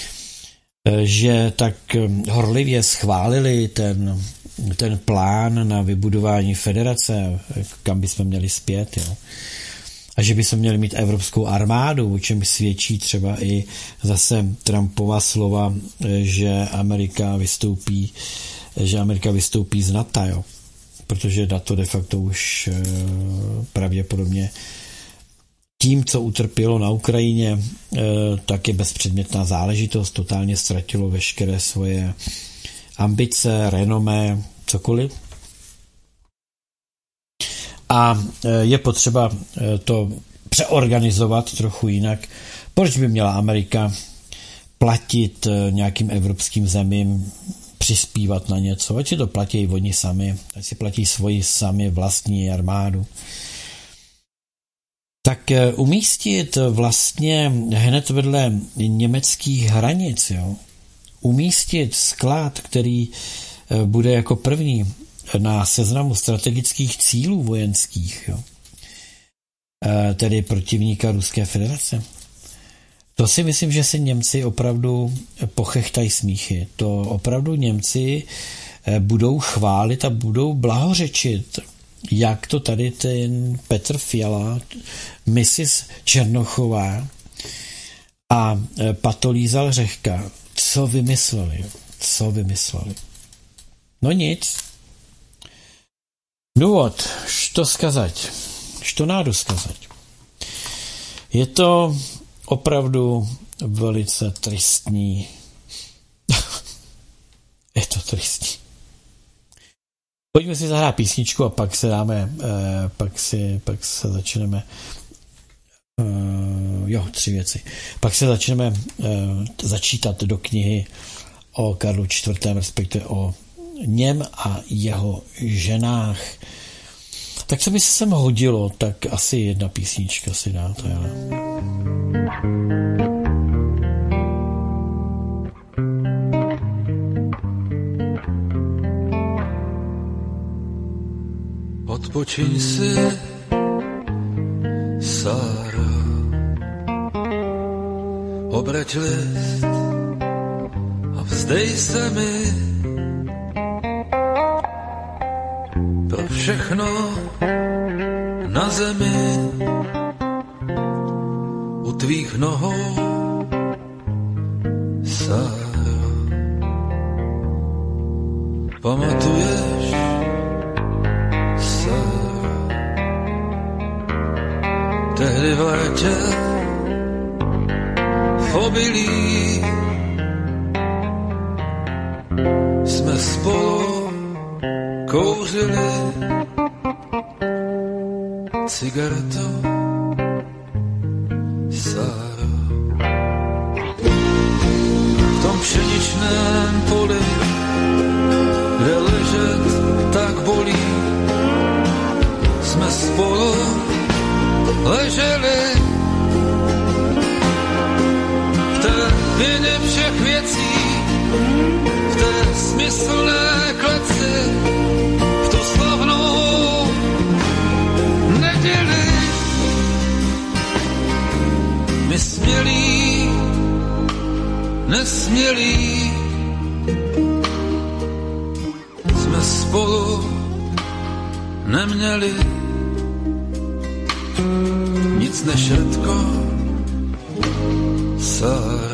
že tak horlivě schválili ten, ten plán na vybudování federace, kam bychom měli zpět, jo. A že bychom měli mít evropskou armádu, o čem svědčí třeba i zase Trumpova slova, že Amerika vystoupí, že Amerika vystoupí z NATO, jo. Protože NATO de facto už pravděpodobně tím, co utrpělo na Ukrajině, tak je bezpředmětná záležitost, totálně ztratilo veškeré svoje ambice, renomé, cokoliv. A je potřeba to přeorganizovat trochu jinak. Proč by měla Amerika platit nějakým evropským zemím, přispívat na něco? Ať si to platí oni sami, ať si platí svoji sami vlastní armádu. Tak umístit vlastně hned vedle německých hranic, jo? Umístit sklad, který bude jako první na seznamu strategických cílů vojenských, jo? Tedy protivníka Ruské federace. To si myslím, že si Němci opravdu pochechtají smíchy. To opravdu Němci budou chválit a budou blahořečit, jak to tady ten Petr Fiala, missus Černochová a Patolíza Řehka, co vymysleli, co vymysleli. No nic. Důvod, što skazať, što nádu skazať. Je to opravdu velice tristní. Je to tristní. Pojďme si zahrát písničku a pak se dáme, eh, pak si, pak se začneme eh, jo, tři věci. Pak se začneme eh, začítat do knihy o Karlu čtvrtém, respektive o něm a jeho ženách. Tak co by se sem hodilo, tak asi jedna písnička si dáte, ale... Odpočiň si, Sára, obrať list a vzdej se mi pro všechno na zemi u tvých nohou, Sára. Pamatuješ, Sára, tehdy v létě v obilí jsme spolu kouřili cigaretu, Sáro. V tom pšeničném poli, kde ležet tak bolí, jsme spolu leželi v té pěně všech věcí, v té smyslné kleci, v tu slavnou neděli. My smělí, nesmělí, jsme spolu neměli nic než redko, Sáro.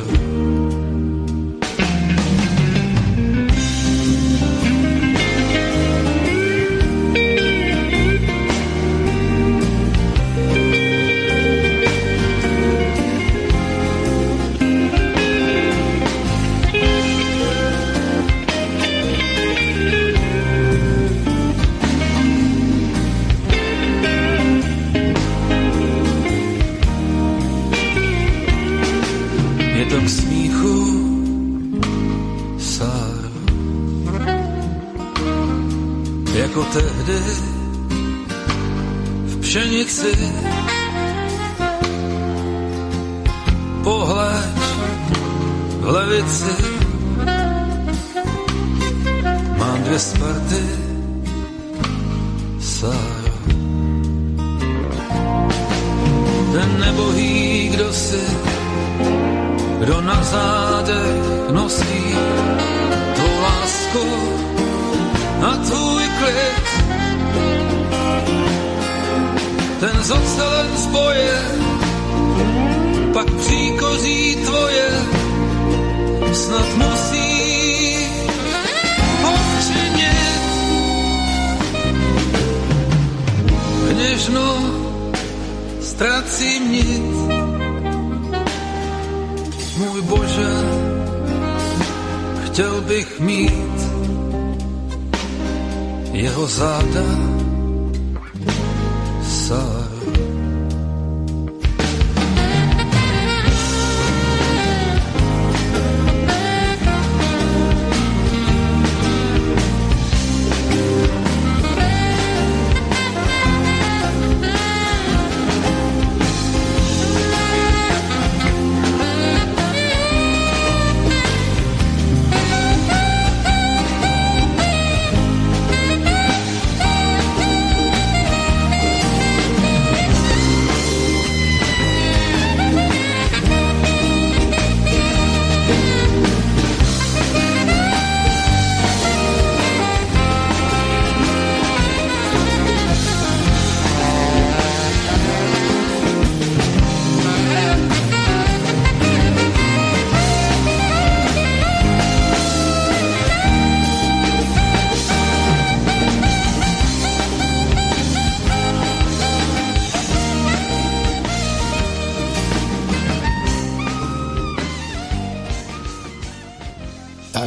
K smíchu, Sáro, jako tehdy v pšenici. Pohleď v levici, mám dvě Sparty, Sáro. Ten nebohý, kdo si, kdo na zádech nosí tu lásku a tvůj klid. Ten z ocelen zboje, pak příkoří tvoje, snad musí odčinit. Kněžno, ztrácím nit. Můj Bože, chtěl bych mít jeho záda, Sáro.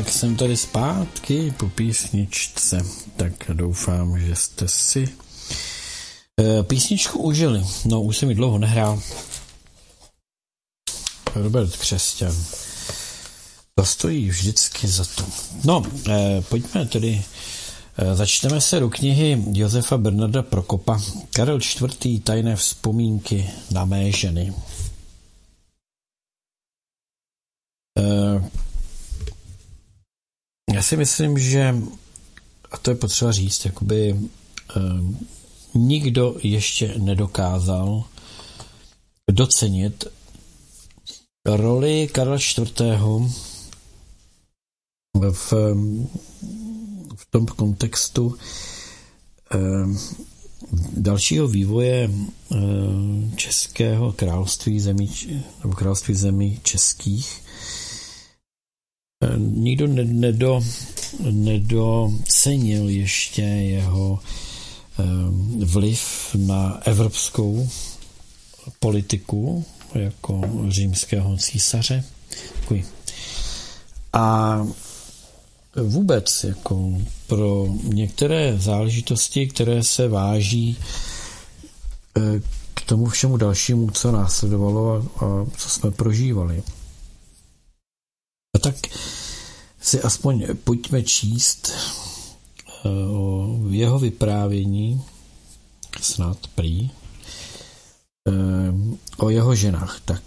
Tak jsem tady zpátky po písničce, tak doufám, že jste si e, písničku užili. No, už jsem ji dlouho nehrál. Robert Křesťan. To stojí vždycky za to. No, e, pojďme tedy, e, začneme se do knihy Josefa Bernarda Prokopa Karel čtvrtý. Tajné vzpomínky na mé ženy. E, Já si myslím, že, a to je potřeba říct, jakoby eh, nikdo ještě nedokázal docenit roli Karla čtvrtého. v, v tom kontextu eh, dalšího vývoje eh, českého království zemí, nebo království zemí českých. Nikdo nedo, nedocenil ještě jeho vliv na evropskou politiku jako římského císaře. Děkuji. A vůbec jako pro některé záležitosti, které se váží k tomu všemu dalšímu, co následovalo a, a co jsme prožívali. A tak si aspoň pojďme číst o jeho vyprávění, snad prý, o jeho ženách. Tak.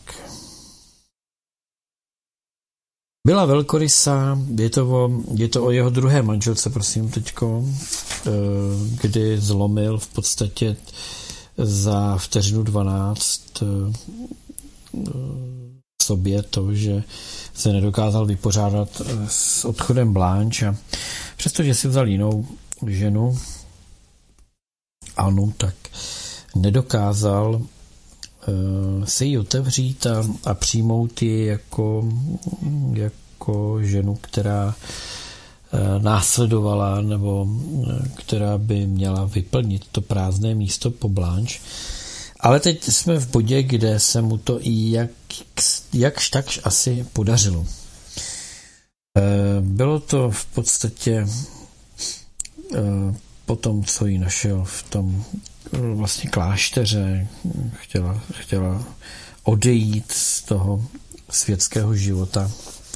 Byla velkorysá, je to o, je to o jeho druhé manželce, prosím, teďko, kdy zlomil v podstatě za vteřinu dvanáct sobě to, že se nedokázal vypořádat s odchodem Blanche a přestože si vzal jinou ženu, Anu, tak nedokázal uh, se jí otevřít a, a přijmout ji jako, jako ženu, která uh, následovala nebo uh, která by měla vyplnit to prázdné místo po Blanche. Ale teď jsme v bodě, kde se mu to i jak, jakž takž asi podařilo. Bylo to v podstatě po tom, co ji našel v tom vlastně klášteře, chtěla, chtěla odejít z toho světského života.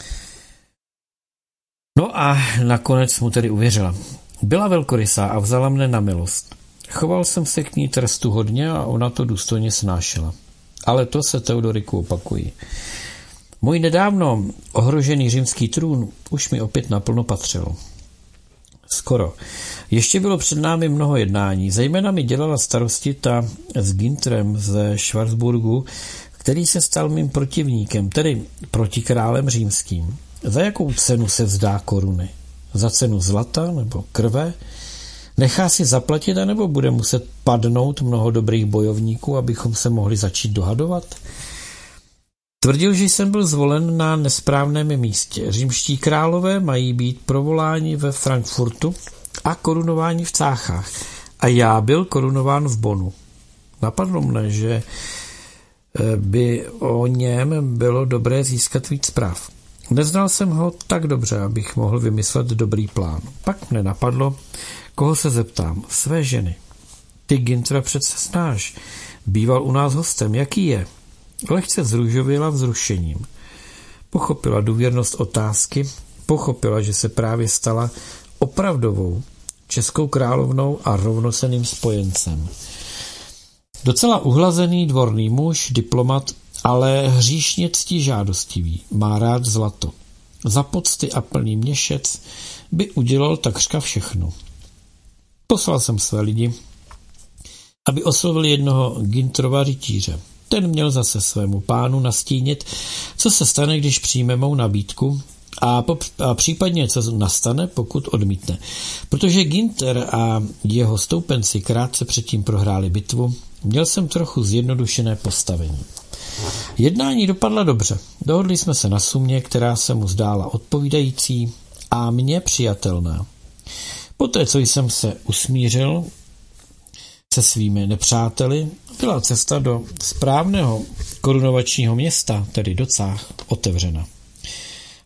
No a nakonec mu tedy uvěřila. Byla velkorysá a vzala mne na milost. Choval jsem se k ní trestu hodně a ona to důstojně snášela. Ale to se Teodoriku opakují. Můj nedávno ohrožený římský trůn už mi opět naplno patřil. Skoro. Ještě bylo před námi mnoho jednání. Zejména mi dělala starosti ta s Gintrem ze Schwarzburgu, který se stal mým protivníkem, tedy protikrálem římským. Za jakou cenu se vzdá koruny? Za cenu zlata nebo krve? Nechá si zaplatit, anebo bude muset padnout mnoho dobrých bojovníků, abychom se mohli začít dohadovat? Tvrdil, že jsem byl zvolen na nesprávném místě. Římští králové mají být provoláni ve Frankfurtu a korunováni v Cáchách. A já byl korunován v Bonu. Napadlo mne, že by o něm bylo dobré získat víc zpráv. Neznal jsem ho tak dobře, abych mohl vymyslet dobrý plán. Pak mne napadlo, koho se zeptám? Své ženy. Ty Gintra přece znáš. Býval u nás hostem. Jaký je? Lehce zružověla vzrušením. Pochopila důvěrnost otázky, pochopila, že se právě stala opravdovou českou královnou a rovnocenným spojencem. Docela uhlazený dvorný muž, diplomat, ale hříšně ctižádostivý. Má rád zlato. Za pocty a plný měšec by udělal takřka všechno. Poslal jsem své lidi, aby oslovili jednoho Gintrova rytíře. Ten měl zase svému pánu nastínit, co se stane, když přijme mou nabídku a, po, a případně co nastane, pokud odmítne. Protože Ginter a jeho stoupenci krátce předtím prohráli bitvu, měl jsem trochu zjednodušené postavení. Jednání dopadla dobře. Dohodli jsme se na sumě, která se mu zdála odpovídající a mně přijatelná. Poté, co jsem se usmířil se svými nepřáteli, byla cesta do správného korunovačního města, tedy do Cách, otevřena.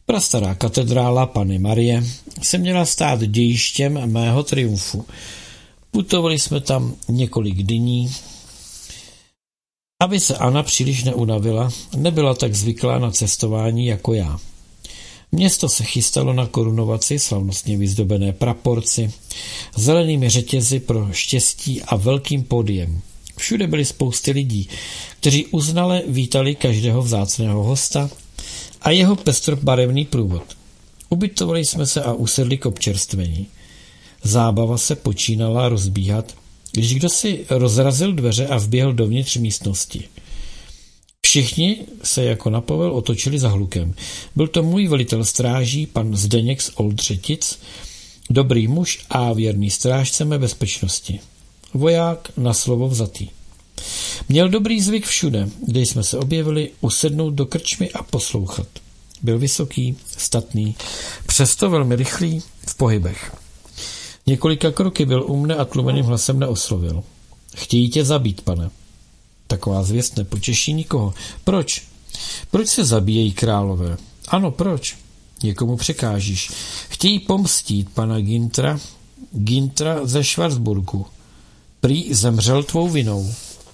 Prastará katedrála Panny Marie se měla stát dějištěm mého triumfu. Putovali jsme tam několik dní. Aby se Anna příliš neunavila, nebyla tak zvyklá na cestování jako já. Město se chystalo na korunovaci, slavnostně vyzdobené praporci, zelenými řetězy pro štěstí a velkým pódiem. Všude byly spousty lidí, kteří uznale vítali každého vzácného hosta a jeho pestrobarevný průvod. Ubytovali jsme se a usedli k občerstvení. Zábava se počínala rozbíhat, když kdo si rozrazil dveře a vběhl dovnitř místnosti. Všichni se jako na povel otočili za hlukem. Byl to můj velitel stráží, pan Zdeněk z Oldřetic, dobrý muž a věrný strážce mé bezpečnosti. Voják na slovo vzatý. Měl dobrý zvyk všude, kde jsme se objevili, usednout do krčmy a poslouchat. Byl vysoký, statný, přesto velmi rychlý v pohybech. Několika kroky byl u mne a tlumeným hlasem neoslovil. Chtějí tě zabít, pane. Taková zvěst nepotěší nikoho. Proč? Proč se zabíjejí králové? Ano, proč? Někomu překážíš. Chtějí pomstít pana Gintra, Gintra ze Schwarzburgu. Prý zemřel tvou vinou.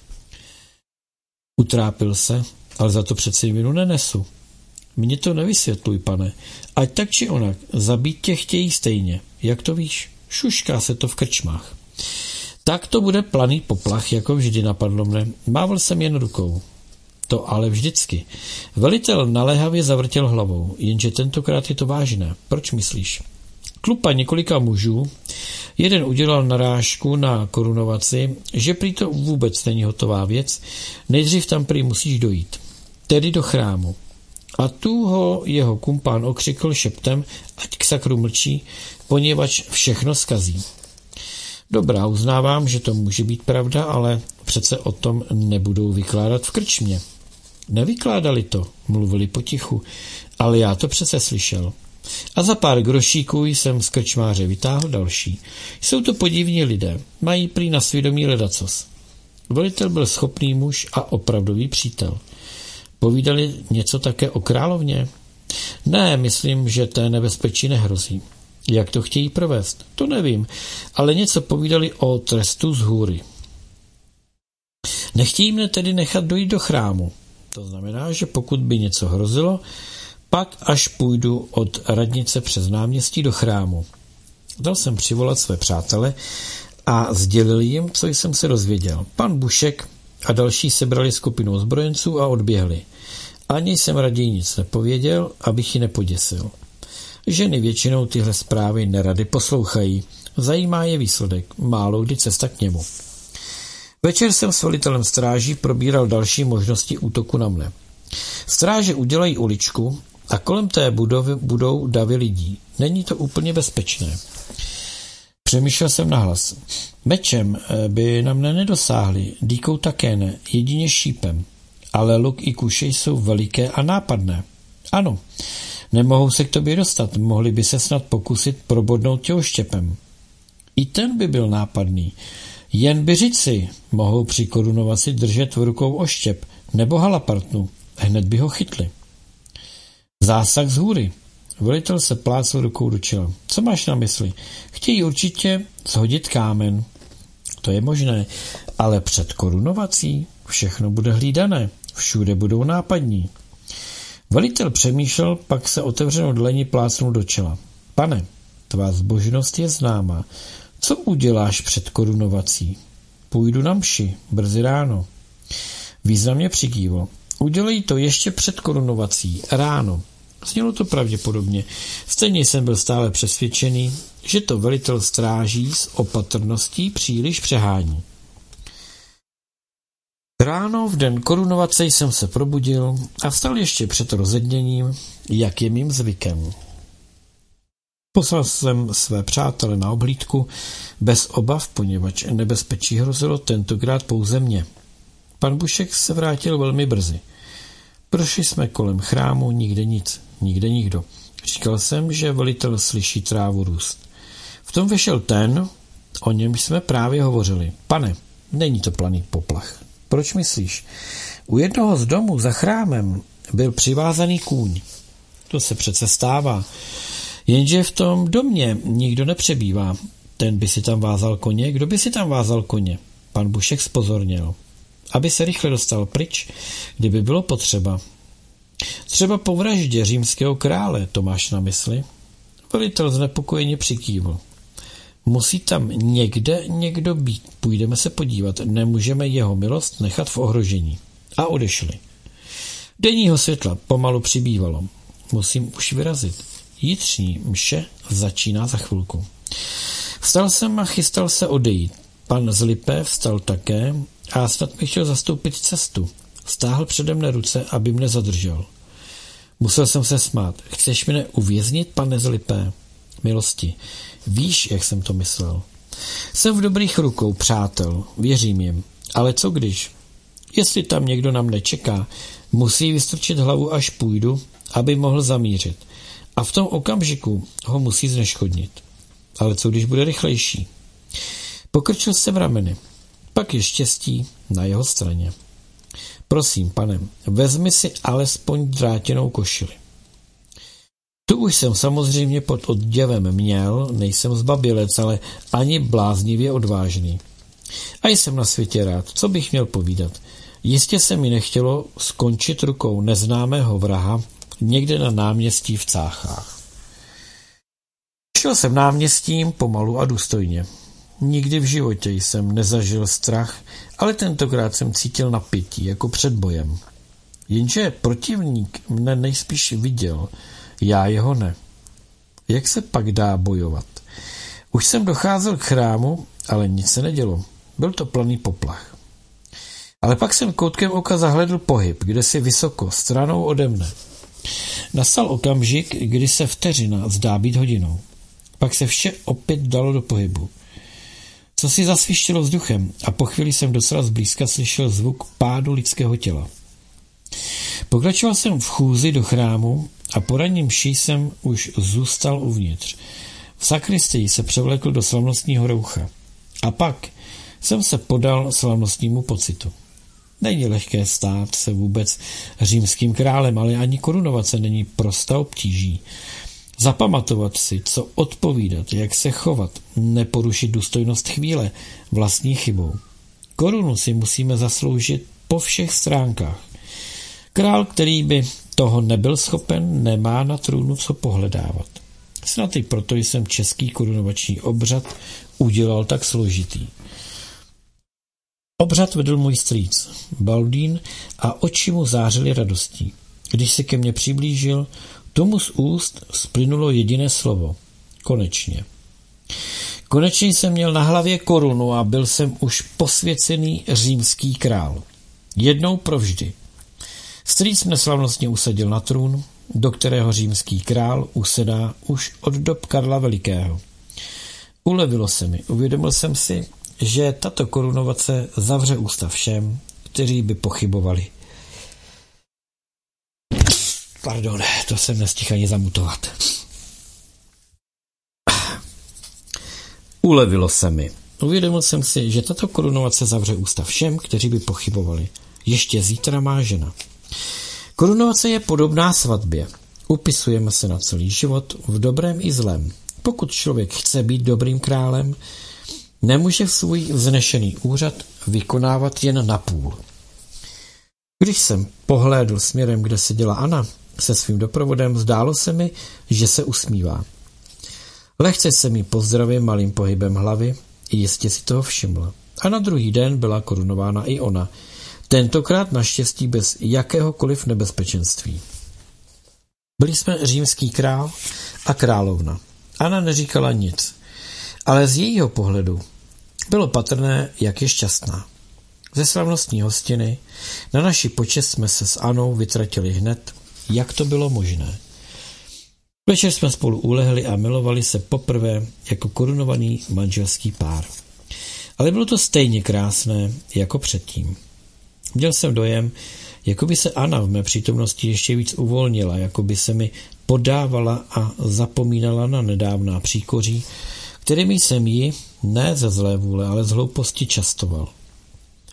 Utrápil se, ale za to přeci vinu nenesu. Mně to nevysvětluj, pane. Ať tak či onak, zabít tě chtějí stejně. Jak to víš? Šušká se to v krčmách. Tak to bude planý poplach, jako vždy, napadlo mne. Mával jsem jen rukou. To ale vždycky. Velitel naléhavě zavrtěl hlavou, jenže tentokrát je to vážné. Proč myslíš? Tlupa několika mužů, jeden udělal narážku na korunovaci, že prý to vůbec není hotová věc, nejdřív tam prý musíš dojít. Tedy do chrámu. A tu ho jeho kumpán okřikl šeptem, ať k sakru mlčí, poněvadž všechno zkazí. Dobrá, uznávám, že to může být pravda, ale přece o tom nebudou vykládat v krčmě. Nevykládali to, mluvili potichu, ale já to přece slyšel. A za pár grošíků jsem z krčmáře vytáhl další. Jsou to podivní lidé, mají prý na svědomí ledacos. Velitel byl schopný muž a opravdový přítel. Povídali něco také o královně? Ne, myslím, že té nebezpečí nehrozí. Jak to chtějí provést? To nevím, ale něco povídali o trestu z hůry. Nechtějí mne tedy nechat dojít do chrámu. To znamená, že pokud by něco hrozilo, pak až půjdu od radnice přes náměstí do chrámu. Dal jsem přivolat své přátele a sdělil jim, co jsem se dozvěděl. Pan Bušek a další sebrali skupinu ozbrojenců a odběhli. Ani jsem raději nic nepověděl, abych ji nepoděsil. Ženy většinou tyhle zprávy nerady poslouchají. Zajímá je výsledek, málo kdy cesta k němu. Večer jsem s velitelem stráží probíral další možnosti útoku na mne. Stráže udělají uličku a kolem té budovy budou davy lidí. Není to úplně bezpečné. Přemýšlel jsem nahlas. Mečem by na mne nedosáhli, dýkou také ne, jedině šípem. Ale luk i kuše jsou veliké a nápadné. Ano, nemohou se k tobě dostat, mohli by se snad pokusit probodnout tě oštěpem. I ten by byl nápadný. Jen byřici mohou při korunovaci držet v rukou oštěp nebo halapartnu. Hned by ho chytli. Zásah z hůry. Velitel se plácl rukou do čela. Co máš na mysli? Chtějí určitě shodit kámen. To je možné, ale před korunovací všechno bude hlídané. Všude budou nápadní. Velitel přemýšlel, pak se otevřenou dleni plácnul do čela. Pane, tvá zbožnost je známá. Co uděláš před korunovací? Půjdu na mši, brzy ráno. Významně přikývl. Udělej to ještě před korunovací, ráno. Znělo to pravděpodobně. Stejně jsem byl stále přesvědčený, že to velitel stráží s opatrností příliš přehání. Ráno v den korunovace jsem se probudil a vstal ještě před rozedněním, jak je mým zvykem. Poslal jsem své přátele na obhlídku bez obav, poněvadž nebezpečí hrozilo tentokrát pouze mě. Pan Bušek se vrátil velmi brzy. Prošli jsme kolem chrámu, nikde nic, nikde nikdo. Říkal jsem, že velitel slyší trávu růst. V tom vešel ten, o něm jsme právě hovořili. Pane, není to planý poplach. Proč myslíš? U jednoho z domů za chrámem byl přivázaný kůň. To se přece stává. Jenže v tom domě nikdo nepřebývá. Ten by si tam vázal koně. Kdo by si tam vázal koně? Pan Bušek zpozorněl. Aby se rychle dostal pryč, kdyby bylo potřeba. Třeba po vraždě římského krále, to máš na mysli? Velitel znepokojeně přikývl. Musí tam někde někdo být. Půjdeme se podívat. Nemůžeme jeho milost nechat v ohrožení. A odešli. Denního světla pomalu přibývalo. Musím už vyrazit. Jitřní mše začíná za chvilku. Vstal jsem a chystal se odejít. Pan z Lipé vstal také a snad mi chtěl zastoupit cestu. Stáhl přede mne ruce, aby mne zadržel. Musel jsem se smát. Chceš mne uvěznit, pane z Lipé? Milosti, víš, jak jsem to myslel. Jsem v dobrých rukou, přátel, věřím jim. Ale co když? Jestli tam někdo na mne čeká, musí vystrčit hlavu, až půjdu, aby mohl zamířit. A v tom okamžiku ho musí zneškodnit. Ale co když bude rychlejší? Pokrčil jsem rameny. Pak je štěstí na jeho straně. Prosím, pane, vezmi si alespoň drátěnou košili. Tu už jsem samozřejmě pod odděvem měl, nejsem zbabělec, ale ani bláznivě odvážný. A jsem na světě rád, co bych měl povídat. Jistě se mi nechtělo skončit rukou neznámého vraha někde na náměstí v Cáchách. Šel jsem náměstím pomalu a důstojně. Nikdy v životě jsem nezažil strach, ale tentokrát jsem cítil napětí, jako před bojem. Jenže protivník mne nejspíš viděl, já jeho ne. Jak se pak dá bojovat? Už jsem docházel k chrámu, ale nic se nedělo. Byl to planý poplach. Ale pak jsem koutkem oka zahledl pohyb, kde si vysoko, stranou ode mne. Nastal okamžik, kdy se vteřina zdá být hodinou. Pak se vše opět dalo do pohybu. Co si zasvištělo vzduchem a po chvíli jsem docela zblízka slyšel zvuk pádu lidského těla. Pokračoval jsem v chůzi do chrámu a po ranní mši jsem už zůstal uvnitř. V sakristii se převlekl do slavnostního roucha. A pak jsem se podal slavnostnímu pocitu. Není lehké stát se vůbec římským králem, ale ani korunovat se není prostá obtíží. Zapamatovat si, co odpovídat, jak se chovat, neporušit důstojnost chvíle vlastní chybou. Korunu si musíme zasloužit po všech stránkách. Král, který by toho nebyl schopen, nemá na trůnu co pohledávat. Snad i proto jsem český korunovační obřad udělal tak složitý. Obřad vedl můj strýc, Baldín, a oči mu zářily radostí. Když se ke mně přiblížil, tomu z úst splynulo jediné slovo. Konečně. Konečně jsem měl na hlavě korunu a byl jsem už posvěcený římský král. Jednou provždy. Strýc mne slavnostně usadil na trůn, do kterého římský král usedá už od dob Karla Velikého. Ulevilo se mi. Uvědomil jsem si, že tato korunovace zavře ústa všem, kteří by pochybovali. Pardon, to jsem nestihl ani zamutovat. Ulevilo se mi. Uvědomil jsem si, že tato korunovace zavře ústa všem, kteří by pochybovali. Ještě zítra má žena. Korunovace je podobná svatbě. Upisujeme se na celý život v dobrém i zlém. Pokud člověk chce být dobrým králem, nemůže svůj vznešený úřad vykonávat jen napůl. Když jsem pohlédl směrem, kde seděla Anna se svým doprovodem, zdálo se mi, že se usmívá. Lehce se mi pozdravil malým pohybem hlavy, jistě si toho všimla. A na druhý den byla korunována i ona, tentokrát naštěstí bez jakéhokoliv nebezpečenství. Byli jsme římský král a královna. Anna neříkala nic, ale z jejího pohledu bylo patrné, jak je šťastná. Ze slavnostní hostiny na naši počest jsme se s Anou vytratili hned, jak to bylo možné. Večer jsme spolu ulehli a milovali se poprvé jako korunovaný manželský pár. Ale bylo to stejně krásné jako předtím. Měl jsem dojem, jako by se Anna v mé přítomnosti ještě víc uvolnila, jako by se mi podávala a zapomínala na nedávná příkoří, kterými jsem ji ne ze zlé vůle, ale z hlouposti častoval.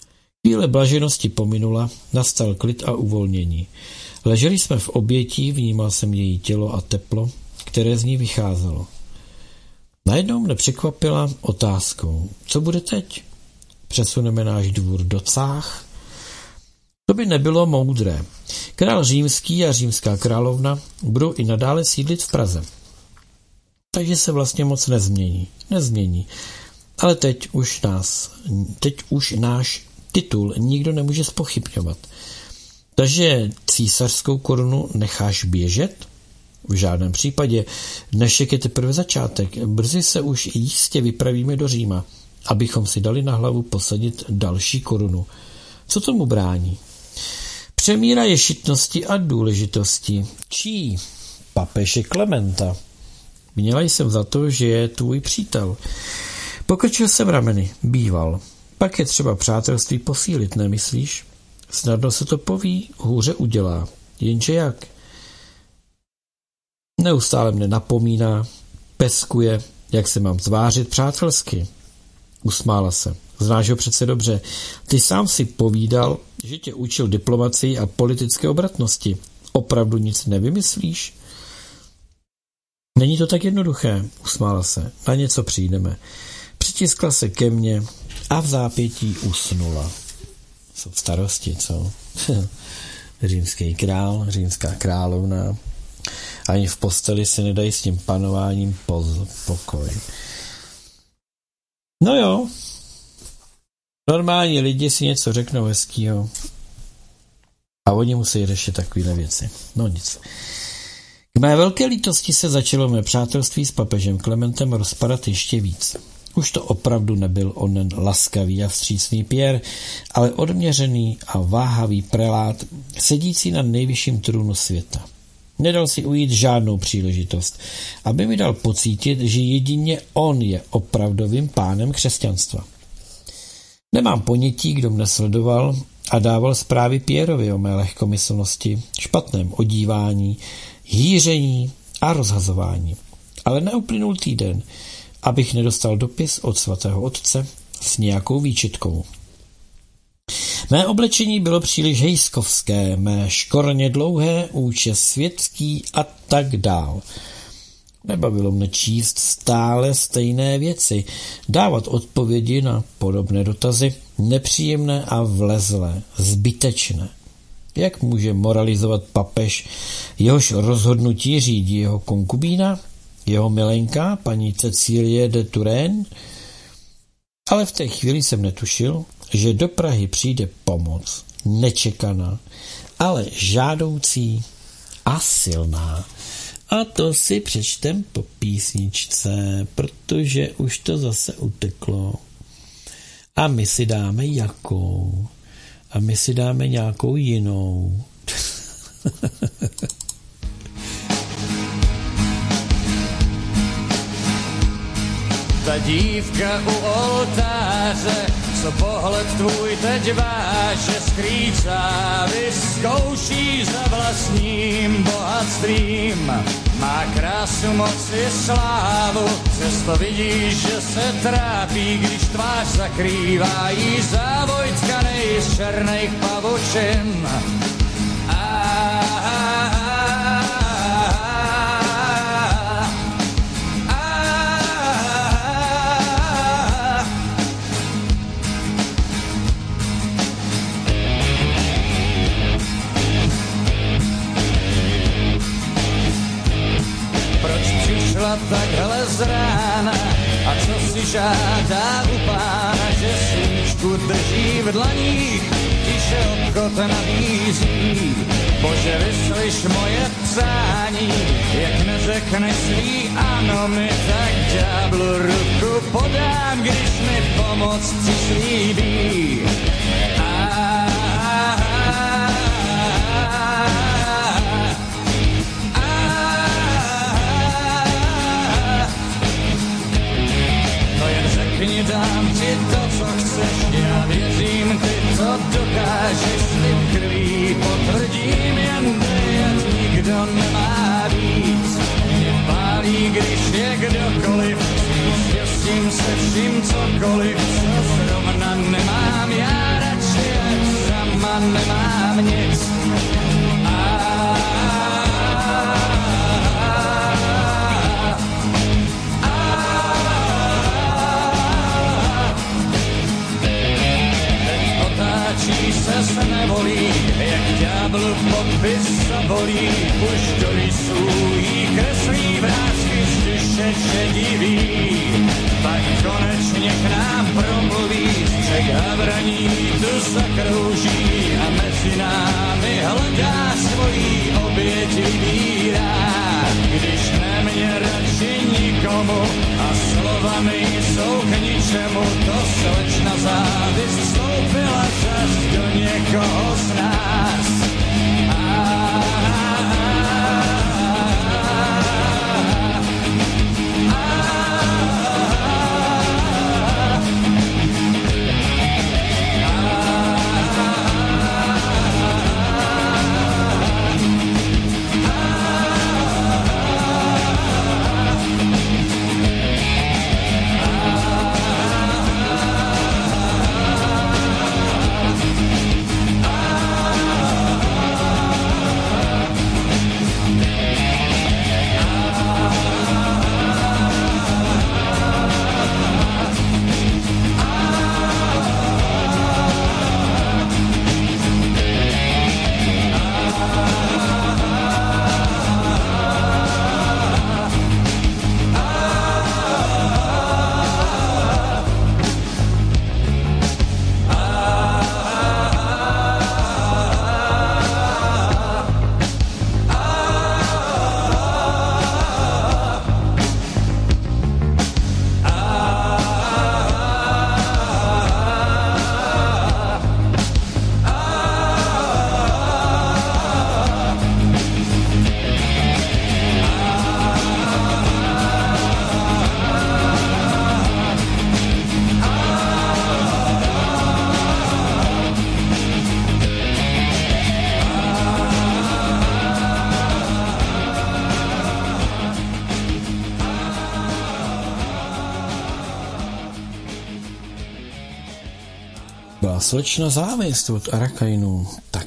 Chvíle blaženosti pominula, nastal klid a uvolnění. Leželi jsme v obětí, vnímal jsem její tělo a teplo, které z ní vycházelo. Najednou mne překvapila otázkou, co bude teď? Přesuneme náš dvůr do Cách? To by nebylo moudré. Král římský a římská královna budou i nadále sídlit v Praze. Takže se vlastně moc nezmění. Nezmění. Ale teď už nás, teď už náš titul nikdo nemůže zpochybňovat. Takže císařskou korunu necháš běžet? V žádném případě. Dnešek je teprve začátek. Brzy se už jistě vypravíme do Říma, abychom si dali na hlavu posadit další korunu. Co tomu brání? Přemíra ješitnosti a důležitosti. Čí? Papeže Klementa. Měla jsem za to, že je tvůj přítel. Pokrčil jsem rameny. Býval. Pak je třeba přátelství posílit, nemyslíš? Snadno se to poví, hůře udělá. Jenže jak? Neustále mne napomíná, peskuje, jak se mám zvářit přátelsky. Usmála se. Znáš ho přece dobře. Ty sám si povídal, že tě učil diplomacii a politické obratnosti. Opravdu nic nevymyslíš? Není to tak jednoduché, usmála se. Na něco přijdeme. Přitiskla se ke mně a v zápětí usnula. Jsou v starosti, co? Římský král, římská královna. Ani v posteli si nedají s tím panováním poz, pokoj. No jo, normální lidi si něco řeknou hezkýho a oni musí řešit takovéhle věci. No nic. K mé velké lítosti se začalo mé přátelství s papežem Klementem rozpadat ještě víc. Už to opravdu nebyl onen laskavý a vstřícný Pierre, ale odměřený a váhavý prelát, sedící na nejvyšším trůnu světa. Nedal si ujít žádnou příležitost, aby mi dal pocítit, že jedině on je opravdovým pánem křesťanstva. Nemám ponětí, kdo mne sledoval a dával zprávy Pierrovi o mé lehkomyslnosti, špatném odívání, hýření a rozhazování. Ale neuplynul týden, abych nedostal dopis od svatého otce s nějakou výčitkou. Mé oblečení bylo příliš hejskovské, mé škorně dlouhé, účes světský a tak dál. Nebavilo mne číst stále stejné věci, dávat odpovědi na podobné dotazy, nepříjemné a vlezlé, zbytečné. Jak může moralizovat papež, jehož rozhodnutí řídí jeho konkubína, jeho milenka, paní Cecílie de Turenne? Ale v té chvíli jsem netušil, že do Prahy přijde pomoc, nečekaná, ale žádoucí a silná. A to si přečtem po písničce, protože už to zase uteklo. A my si dáme jakou? A my si dáme nějakou jinou. Ta dívka u oltáře, co pohled tvůj teď váže, skrýcá, vyzkouší za vlastním bohatstvím. Má krásu, moc i slávu, přesto vidíš, že se trápí, když tvář zakrývá jí závoj tkanej z černých pavučin. A, a, a, takhle z rána a co si žádá u pána, že svíčku drží v dlaních, tiše obchod nabízí. Bože, vyslyš moje přání, jak neřekneš svý ano, mi tak ďáblu ruku podám, když mi pomoc přislíbí. A, a, a, dám ti to, co chceš, já věřím, ty to dokážeš, ty krví potvrdím, jen ať nikdo nemá víc. Mě pálí, když je kdokoliv, s tím se vším cokoliv, co zrovna nemám, já radši a nemám nic. Se se nevolí, jak ďábel podpis zabolí, už do rysů jí kreslí vrásky z duše šediví. Pak konečně k nám promluví, střech havraní tu zakrouží a mezi námi hledá svojí oběť vybírá. Když nemě radši nikomu a slova nejsou k ničemu, to slečna závist vstoupila zas do někoho z nás. Slečna závist od Arakainů. Tak,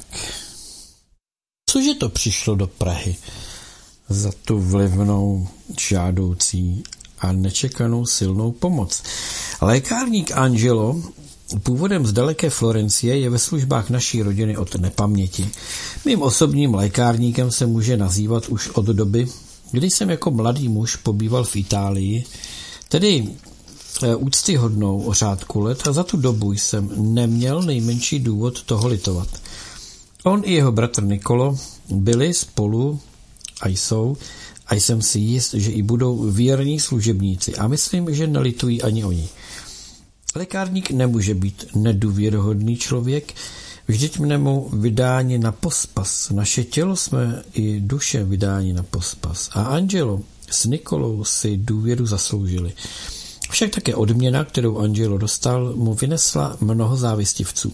cože to přišlo do Prahy za tu vlivnou, žádoucí a nečekanou silnou pomoc? Lékárník Angelo, původem z daleké Florencie, je ve službách naší rodiny od nepaměti. Mým osobním lékárníkem se může nazývat už od doby, kdy jsem jako mladý muž pobýval v Itálii, tedy úctyhodnou o řádku let, a za tu dobu jsem neměl nejmenší důvod toho litovat. On i jeho bratr Nikolo byli spolu a jsou, a jsem si jist, že i budou věrní služebníci, a myslím, že nelitují ani oni. Lékárník nemůže být nedůvěrohodný člověk, vždyť mnemu vydáni na pospas. Naše tělo jsme i duše vydáni na pospas. A Angelo s Nikolou si důvěru zasloužili. Však také odměna, kterou Angelo dostal, mu vynesla mnoho závistivců.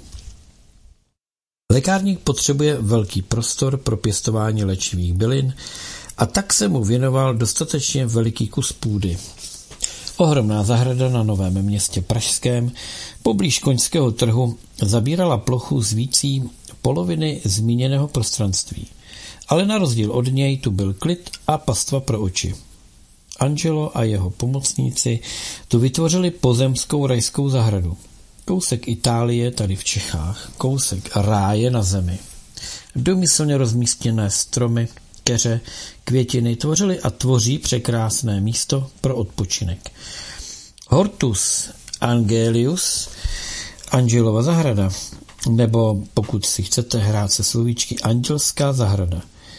Lékárník potřebuje velký prostor pro pěstování léčivých bylin a tak se mu věnoval dostatečně veliký kus půdy. Ohromná zahrada na Novém Městě pražském poblíž Koňského trhu zabírala plochu z vící poloviny zmíněného prostranství. Ale na rozdíl od něj tu byl klid a pastva pro oči. Angelo a jeho pomocníci tu vytvořili pozemskou rajskou zahradu. Kousek Itálie tady v Čechách, kousek ráje na zemi. Domyslně rozmístěné stromy, keře, květiny tvořily a tvoří překrásné místo pro odpočinek. Hortus Angelius, Angelova zahrada, nebo pokud si chcete hrát se slovíčky, Andělská zahrada.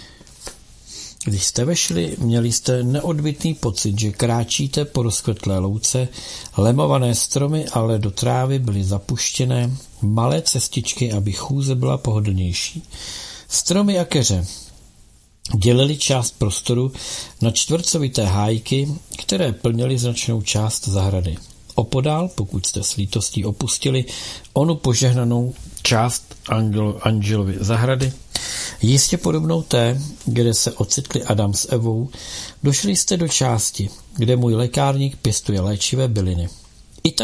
Když jste vešli, měli jste neodbytný pocit, že kráčíte po rozkvetlé louce, lemované stromy, ale do trávy byly zapuštěné malé cestičky, aby chůze byla pohodlnější. Stromy a keře dělili část prostoru na čtvercovité hájky, které plnily značnou část zahrady. Opodál, pokud jste s lítostí opustili onu požehnanou část Angelo, Angelovy zahrady, jistě podobnou té, kde se ocitli Adam s Evou, došli jste do části, kde můj lékárník pěstuje léčivé byliny. I tady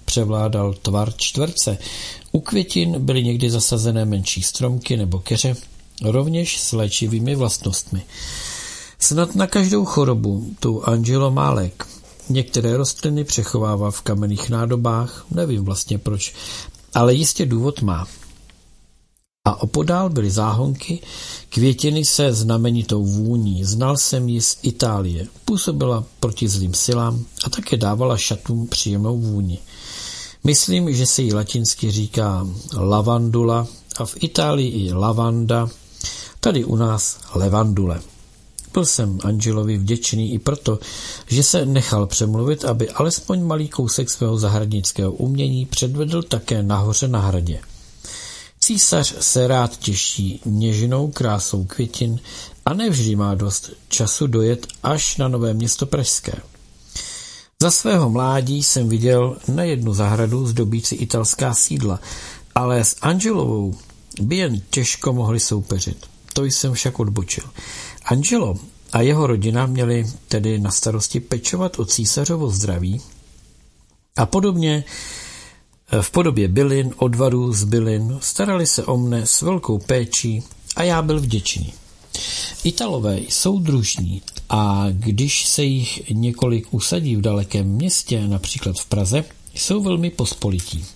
převládal tvar čtverce. U květin byly někdy zasazené menší stromky nebo keře, rovněž s léčivými vlastnostmi. Snad na každou chorobu tu Angelo má lék. Některé rostliny přechovává v kamenných nádobách, nevím vlastně proč, ale jistě důvod má. A opodál byly záhonky, květiny se znamenitou vůní. Znal jsem ji z Itálie. Působila proti zlým silám a také dávala šatům příjemnou vůni. Myslím, že se jí latinsky říká lavandula a v Itálii i lavanda, tady u nás levandule. Byl jsem Angelovi vděčný i proto, že se nechal přemluvit, aby alespoň malý kousek svého zahradnického umění předvedl také nahoře na hradě. Císař se rád těší něžnou krásou květin a nevždy má dost času dojet až na Nové Město pražské. Za svého mládí jsem viděl nejednu zahradu zdobící italská sídla, ale s Angelovou by jen těžko mohli soupeřit. To jsem však odbočil. Angelo a jeho rodina měli tedy na starosti pečovat o císařovo zdraví a podobně v podobě bylin, odvarů z bylin, starali se o mne s velkou péčí a já byl vděčný. Italové jsou družní a když se jich několik usadí v dalekém městě, například v Praze, jsou velmi pospolití.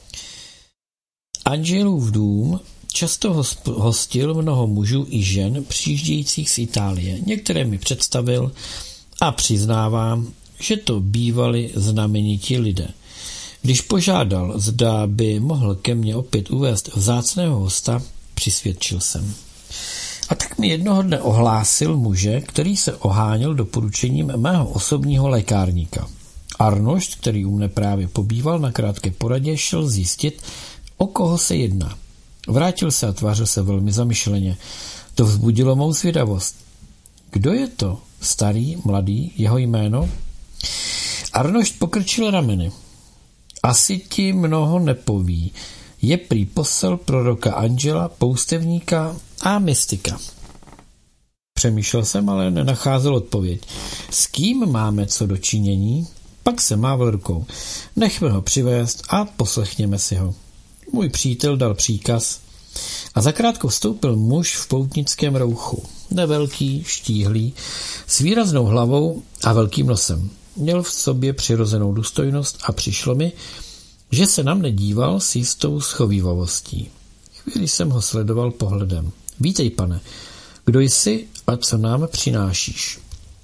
Angelův dům často hostil mnoho mužů i žen přijíždějících z Itálie. Některé mi představil a přiznávám, že to bývali znamenití lidé. Když požádal, zda by mohl ke mně opět uvést vzácného hosta, přisvědčil jsem. A tak mi jednoho dne ohlásil muže, který se oháněl doporučením mého osobního lékárníka. Arnošt, který u mne právě pobýval na krátké poradě, šel zjistit, o koho se jedná. Vrátil se a tvářil se velmi zamyšleně. To vzbudilo mou zvědavost. Kdo je to? Starý, mladý, jeho jméno? Arnošt pokrčil rameny. Asi ti mnoho nepoví. Je prý posel proroka Angela, poustevníka a mystika. Přemýšlel jsem, ale nenacházel odpověď. S kým máme co do činění? Pak se mával rukou. Nechme ho přivést a poslechněme si ho. Můj přítel dal příkaz a zakrátko vstoupil muž v poutnickém rouchu. Nevelký, štíhlý, s výraznou hlavou a velkým nosem. Měl v sobě přirozenou důstojnost a přišlo mi, že se na mne díval s jistou schovívavostí. Chvíli jsem ho sledoval pohledem. Vítej, pane, kdo jsi a co nám přinášíš?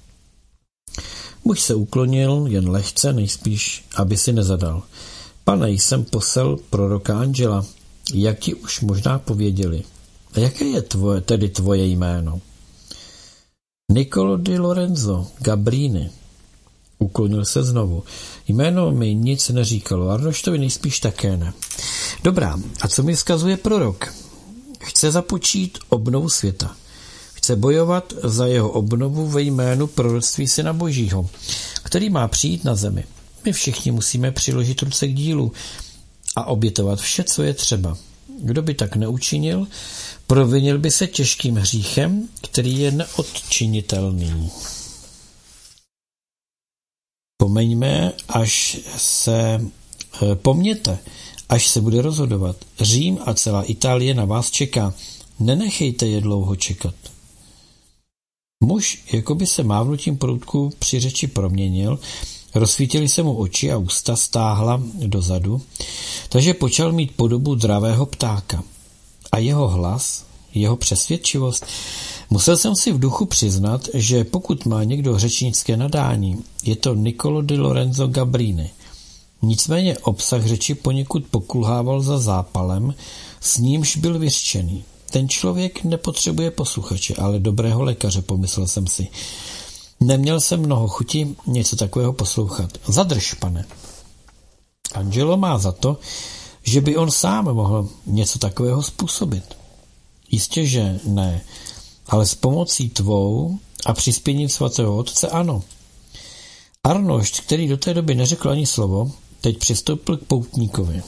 Muž se uklonil jen lehce, nejspíš, aby si nezadal. Pane, jsem posel proroka Angela, jak ti už možná pověděli. A jaké je tvoje, tedy tvoje jméno? Niccolo di Lorenzo Gabrini. Uklonil se znovu. Jméno mi nic neříkalo, Arnoštovi nejspíš také ne. Dobrá, a co mi vzkazuje prorok? Chce započít obnovu světa. Chce bojovat za jeho obnovu ve jménu proroctví Syna Božího, který má přijít na zemi. My všichni musíme přiložit ruce k dílu a obětovat vše, co je třeba. Kdo by tak neučinil, provinil by se těžkým hříchem, který je neodčinitelný. Pomeňme, až se pomněte, až se bude rozhodovat. Řím a celá Itálie na vás čeká. Nenechejte je dlouho čekat. Muž jakoby se mávnutím proutku při řeči proměnil, rozsvítily se mu oči a ústa stáhla dozadu, takže počal mít podobu dravého ptáka. A jeho hlas, jeho přesvědčivost, musel jsem si v duchu přiznat, že pokud má někdo řečnické nadání, je to Niccolo di Lorenzo Gabrini. Nicméně obsah řeči poněkud pokulhával za zápalem, s nímž byl vyřčený. Ten člověk nepotřebuje posluchače, ale dobrého lékaře, pomyslel jsem si. Neměl jsem mnoho chuti něco takového poslouchat. Zadrž, pane. Angelo má za to, že by on sám mohl něco takového způsobit. Jistě, že ne, ale s pomocí tvou a přispěním svatého otce ano. Arnošt, který do té doby neřekl ani slovo, teď přistoupil k poutníkovi.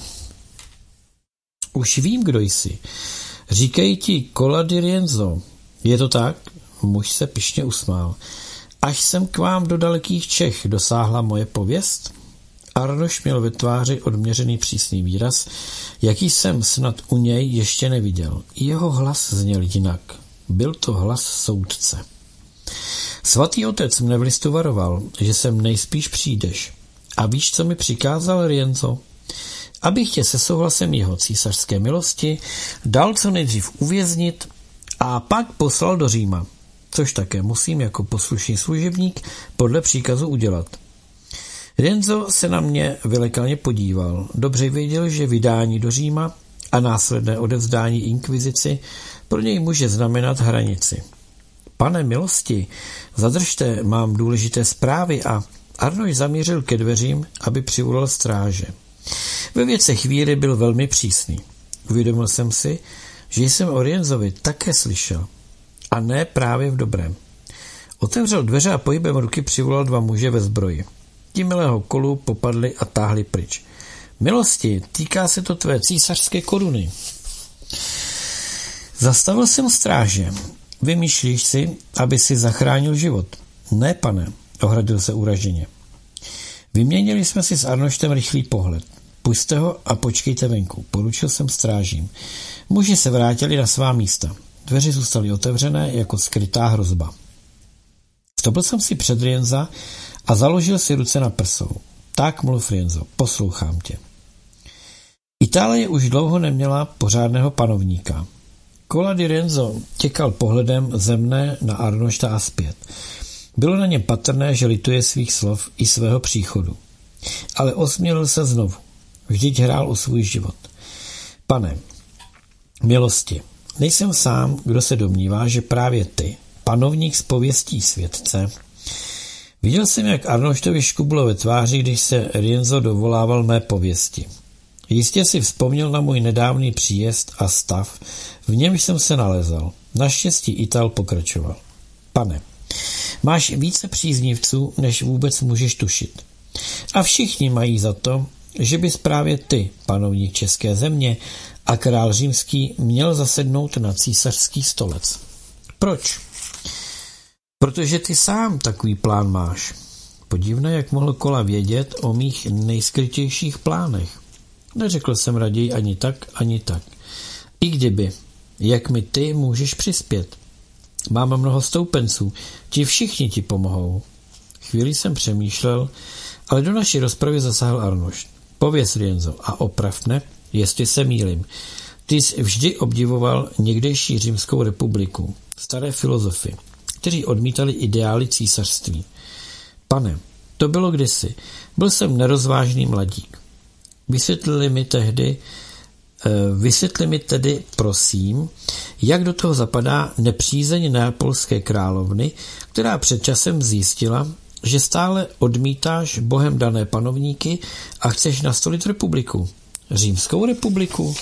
Už vím, kdo jsi. Říkají ti Cola di Rienzo. Je to tak? Muž se pyšně usmál. Až jsem k vám do dalekých Čech dosáhla moje pověst? Arnošt měl ve tváři odměřený přísný výraz, jaký jsem snad u něj ještě neviděl. Jeho hlas zněl jinak. Byl to hlas soudce. Svatý otec mne v listu varoval, že sem nejspíš přijdeš. A víš, co mi přikázal Rienzo? Abych tě se souhlasem jeho císařské milosti dal co nejdřív uvěznit a pak poslal do Říma, což také musím jako poslušný služebník podle příkazu udělat. Rienzo se na mě vylekaně podíval. Dobře věděl, že vydání do Říma a následné odevzdání inkvizici pro něj může znamenat hranici. Pane milosti, zadržte, mám důležité zprávy a Arnošt zamířil ke dveřím, aby přivolal stráže. Ve věce chvíli byl velmi přísný. Uvědomil jsem si, že jsem o Rienzovi také slyšel. A ne právě v dobrém. Otevřel dveře a pohybem ruky přivolal dva muže ve zbroji. Ti milého kolu popadli a táhli pryč. Milosti, týká se to tvé císařské koruny. Zastavil jsem stráže. Vymýšlíš si, aby si zachránil život? Ne, pane, ohradil se uraženě. Vyměnili jsme si s Arnoštem rychlý pohled. Pusťte ho a počkejte venku, poručil jsem strážím. Muži se vrátili na svá místa. Dveře zůstaly otevřené jako skrytá hrozba. Stopil jsem si před Rienza a založil si ruce na prsou. Tak mluv, Rienzo, poslouchám tě. Itálie už dlouho neměla pořádného panovníka. Cola di Rienzo těkal pohledem ze mne na Arnošta a zpět. Bylo na něm patrné, že lituje svých slov i svého příchodu. Ale osmělil se znovu. Vždyť hrál o svůj život. Pane, milosti, nejsem sám, kdo se domnívá, že právě ty, panovník z pověstí světce, viděl jsem, jak Arnoštovi škublo ve tváři, když se Rienzo dovolával mé pověsti. Jistě si vzpomněl na můj nedávný příjezd a stav, v němž jsem se nalezal. Naštěstí Ital pokračoval. Pane, máš více příznivců, než vůbec můžeš tušit. A všichni mají za to, že bys právě ty, panovník české země a král římský, měl zasednout na císařský stolec. Proč? Protože ty sám takový plán máš. Podivné, jak mohl Kola vědět o mých nejskrytějších plánech. Neřekl jsem raději ani tak, ani tak. I kdyby, jak mi ty můžeš přispět. Mám mnoho stoupenců, ti všichni ti pomohou. Chvíli jsem přemýšlel, ale do naší rozpravy zasáhl Arnošt. Pověz, Rienzo, a oprav mne, jestli se mýlim. Ty jsi vždy obdivoval někdejší Římskou republiku, staré filozofy, kteří odmítali ideály císařství. Pane, to bylo kdysi. Byl jsem nerozvážný mladík. Vysvětlili mi tehdy, vysvětli mi tedy, prosím, jak do toho zapadá nepřízeň neapolské královny, která před časem zjistila, že stále odmítáš bohem dané panovníky a chceš nastolit republiku. Římskou republiku?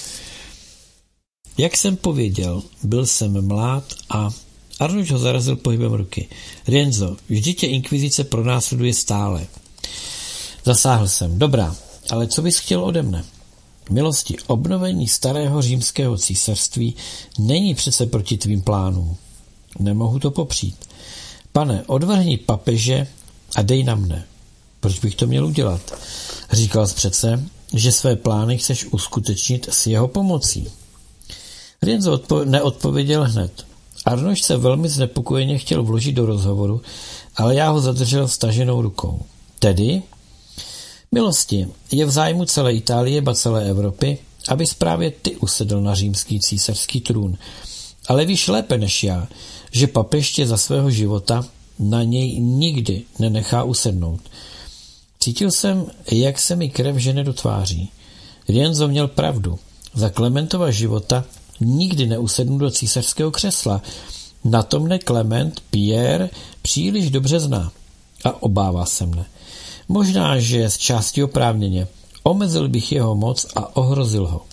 Jak jsem pověděl, byl jsem mlád a Arnošt ho zarazil pohybem ruky. Rienzo, vždy tě inkvizice pronásleduje stále. Zasáhl jsem. Dobrá, ale co bys chtěl ode mne? Milosti, obnovení starého římského císařství není přece proti tvým plánům. Nemohu to popřít. Pane, odvrhni papeže a dej na mne. Proč bych to měl udělat? Říkal jsi přece, že své plány chceš uskutečnit s jeho pomocí. Rienzo odpo- neodpověděl hned. Arnošt se velmi znepokojeně chtěl vložit do rozhovoru, ale já ho zadržel staženou rukou. Tedy, milosti, je v zájmu celé Itálie, ba celé Evropy, aby právě ty usedl na římský císařský trůn. Ale víš lépe než já, že papež tě za svého života na něj nikdy nenechá usednout. Cítil jsem, jak se mi krev žene do tváří. Rienzo měl pravdu. Za Klementova života nikdy neusednu do císařského křesla. Na to mne Klement Pierre příliš dobře zná. A obává se mne. Možná, že z části oprávněně. Omezil bych jeho moc a ohrozil ho.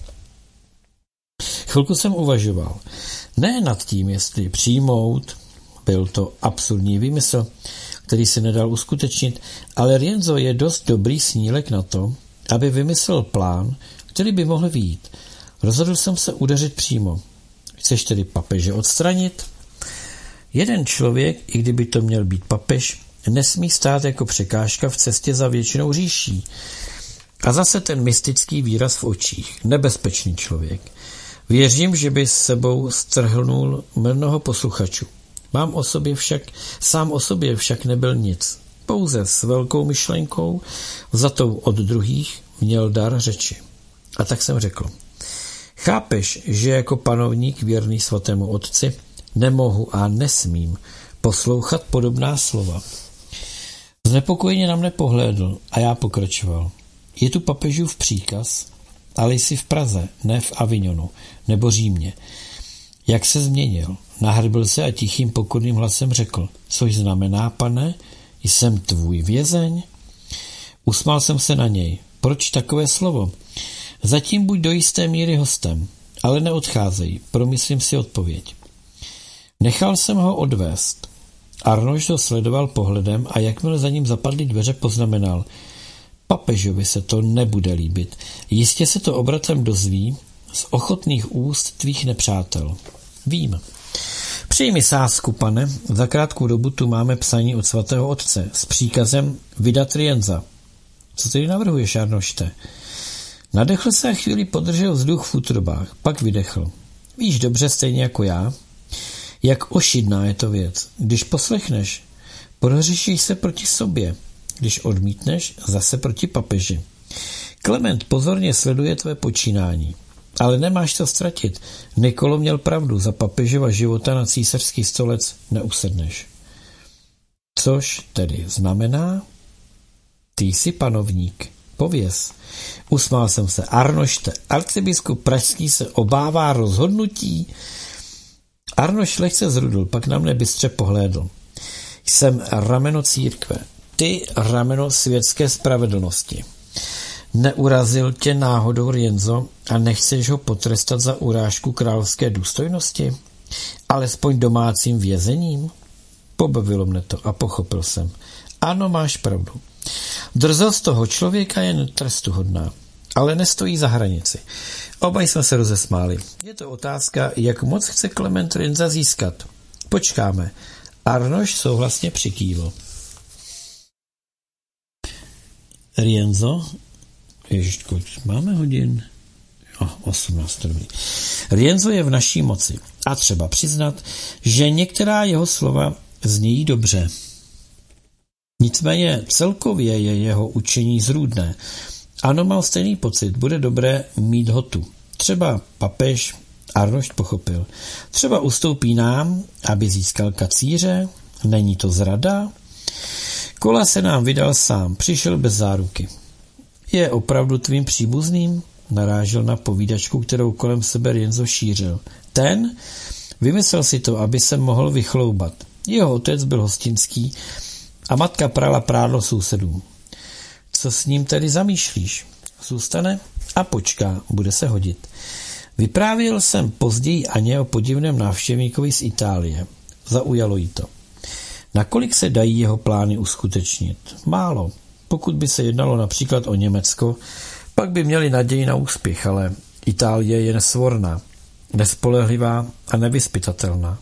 Chvilku jsem uvažoval. Ne nad tím, jestli přijmout, byl to absurdní výmysl, který se nedal uskutečnit, ale Rienzo je dost dobrý snílek na to, aby vymyslel plán, který by mohl vyjít. Rozhodl jsem se udeřit přímo. Chceš tedy papeže odstranit? Jeden člověk, i kdyby to měl být papež, nesmí stát jako překážka v cestě za věčnou říší. A zase ten mystický výraz v očích. Nebezpečný člověk. Věřím, že by s sebou strhnul mnoho posluchačů. Mám o sobě však, sám o sobě však nebyl nic. Pouze s velkou myšlenkou, vzatou od druhých, měl dar řeči. A tak jsem řekl. Chápeš, že jako panovník věrný svatému otci nemohu a nesmím poslouchat podobná slova. Znepokojeně na mne pohlédl a já pokračoval. Je tu papežův příkaz, ale jsi v Praze, ne v Avignonu nebo Římě. Jak se změnil? Nahrbil se a tichým pokorným hlasem řekl. Což znamená, pane, jsem tvůj vězeň? Usmál jsem se na něj. Proč takové slovo? Zatím buď do jisté míry hostem, ale neodcházej, promyslím si odpověď. Nechal jsem ho odvést. Arnoš ho sledoval pohledem a jakmile za ním zapadly dveře, poznamenal. Papežovi se to nebude líbit. Jistě se to obratem dozví z ochotných úst tvých nepřátel. Vím. Přijmi sázku, pane, za krátkou dobu tu máme psaní od svatého otce s příkazem vydat Rienza. Co tedy navrhuješ, Arnošte? Nadechl se a chvíli podržel vzduch v útrobách, pak vydechl. Víš dobře, stejně jako já, jak ošidná je to věc. Když poslechneš, prohřešíš se proti sobě. Když odmítneš, zase proti papeži. Klement pozorně sleduje tvé počínání. Ale nemáš co ztratit. Nikolo měl pravdu, za papežova života na císařský stolec neusedneš. Což tedy znamená? Ty jsi panovník. Pověz. Usmál jsem se. Arnošte, arcibiskup pražský se obává rozhodnutí? Arnoš lehce zrudl, pak na mne bystře pohlédl. Jsem rameno církve. Ty rameno světské spravedlnosti. Neurazil tě náhodou Rienzo a nechceš ho potrestat za urážku královské důstojnosti? Alespoň domácím vězením? Pobavilo mne to a pochopil jsem. Ano, máš pravdu. Drzost toho člověka je trestuhodná, ale nestojí za hranici. Obaj jsme se rozesmáli. Je to otázka, jak moc chce Klement Rienza získat. Počkáme. Arnoš souhlasně přikývl. Rienzo, ježiš, kolik máme hodin? Oh, osmnáct. Dobrý. Rienzo je v naší moci. A třeba přiznat, že některá jeho slova znějí dobře. Nicméně celkově je jeho učení zrůdné. Ano, mal stejný pocit, bude dobré mít ho tu. Třeba papež Arnošt pochopil. Třeba ustoupí nám, aby získal kacíře? Není to zrada? Kola se nám vydal sám, přišel bez záruky. Je opravdu tvým příbuzným? Narážel na povídačku, kterou kolem sebe Rienzo šířil. Ten? Vymyslel si to, aby se mohl vychloubat. Jeho otec byl hostinský a matka prala prádlo sousedům. Co s ním tedy zamýšlíš? Zůstane a počká, bude se hodit. Vyprávěl jsem později Aně o podivném návštěvníkovi z Itálie. Zaujalo jí to. Nakolik se dají jeho plány uskutečnit? Málo. Pokud by se jednalo například o Německo, pak by měli naději na úspěch, ale Itálie je nesvorná, nespolehlivá a nevyzpytatelná.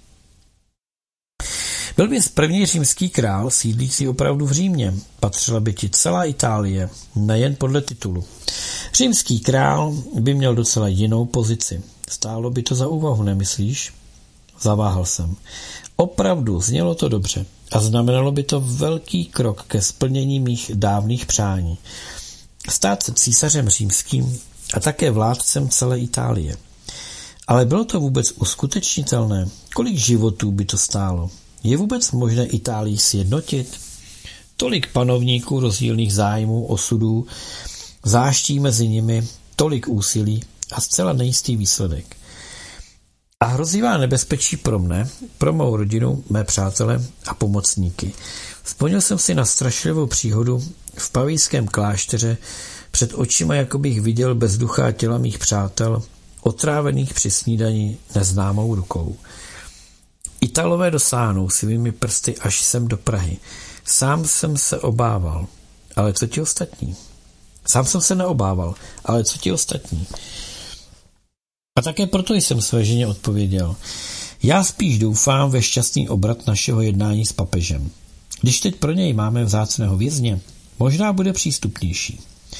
Byl bys první římský král, sídlící opravdu v Římě. Patřila by ti celá Itálie, nejen podle titulu. Římský král by měl docela jinou pozici. Stálo by to za úvahu, nemyslíš? Zaváhal jsem. Opravdu, znělo to dobře a znamenalo by to velký krok ke splnění mých dávných přání. Stát se císařem římským a také vládcem celé Itálie. Ale bylo to vůbec uskutečnitelné? Kolik životů by to stálo? Je vůbec možné Itálii sjednotit? Tolik panovníků, rozdílných zájmů, osudů, záští mezi nimi, tolik úsilí a zcela nejistý výsledek. A hrozivá nebezpečí pro mne, pro mou rodinu, mé přátele a pomocníky. Vzpomněl jsem si na strašlivou příhodu v pavijském klášteře, před očima jako bych viděl bezduchá těla mých přátel, otrávených při snídani neznámou rukou. Italové dosáhnou svými prsty až sem do Prahy. Sám jsem se obával, ale co ti ostatní? Sám jsem se neobával, ale co ti ostatní? A také proto jsem své ženě odpověděl. Já spíš doufám ve šťastný obrat našeho jednání s papežem. Když teď pro něj máme vzácného vězně, možná bude přístupnější.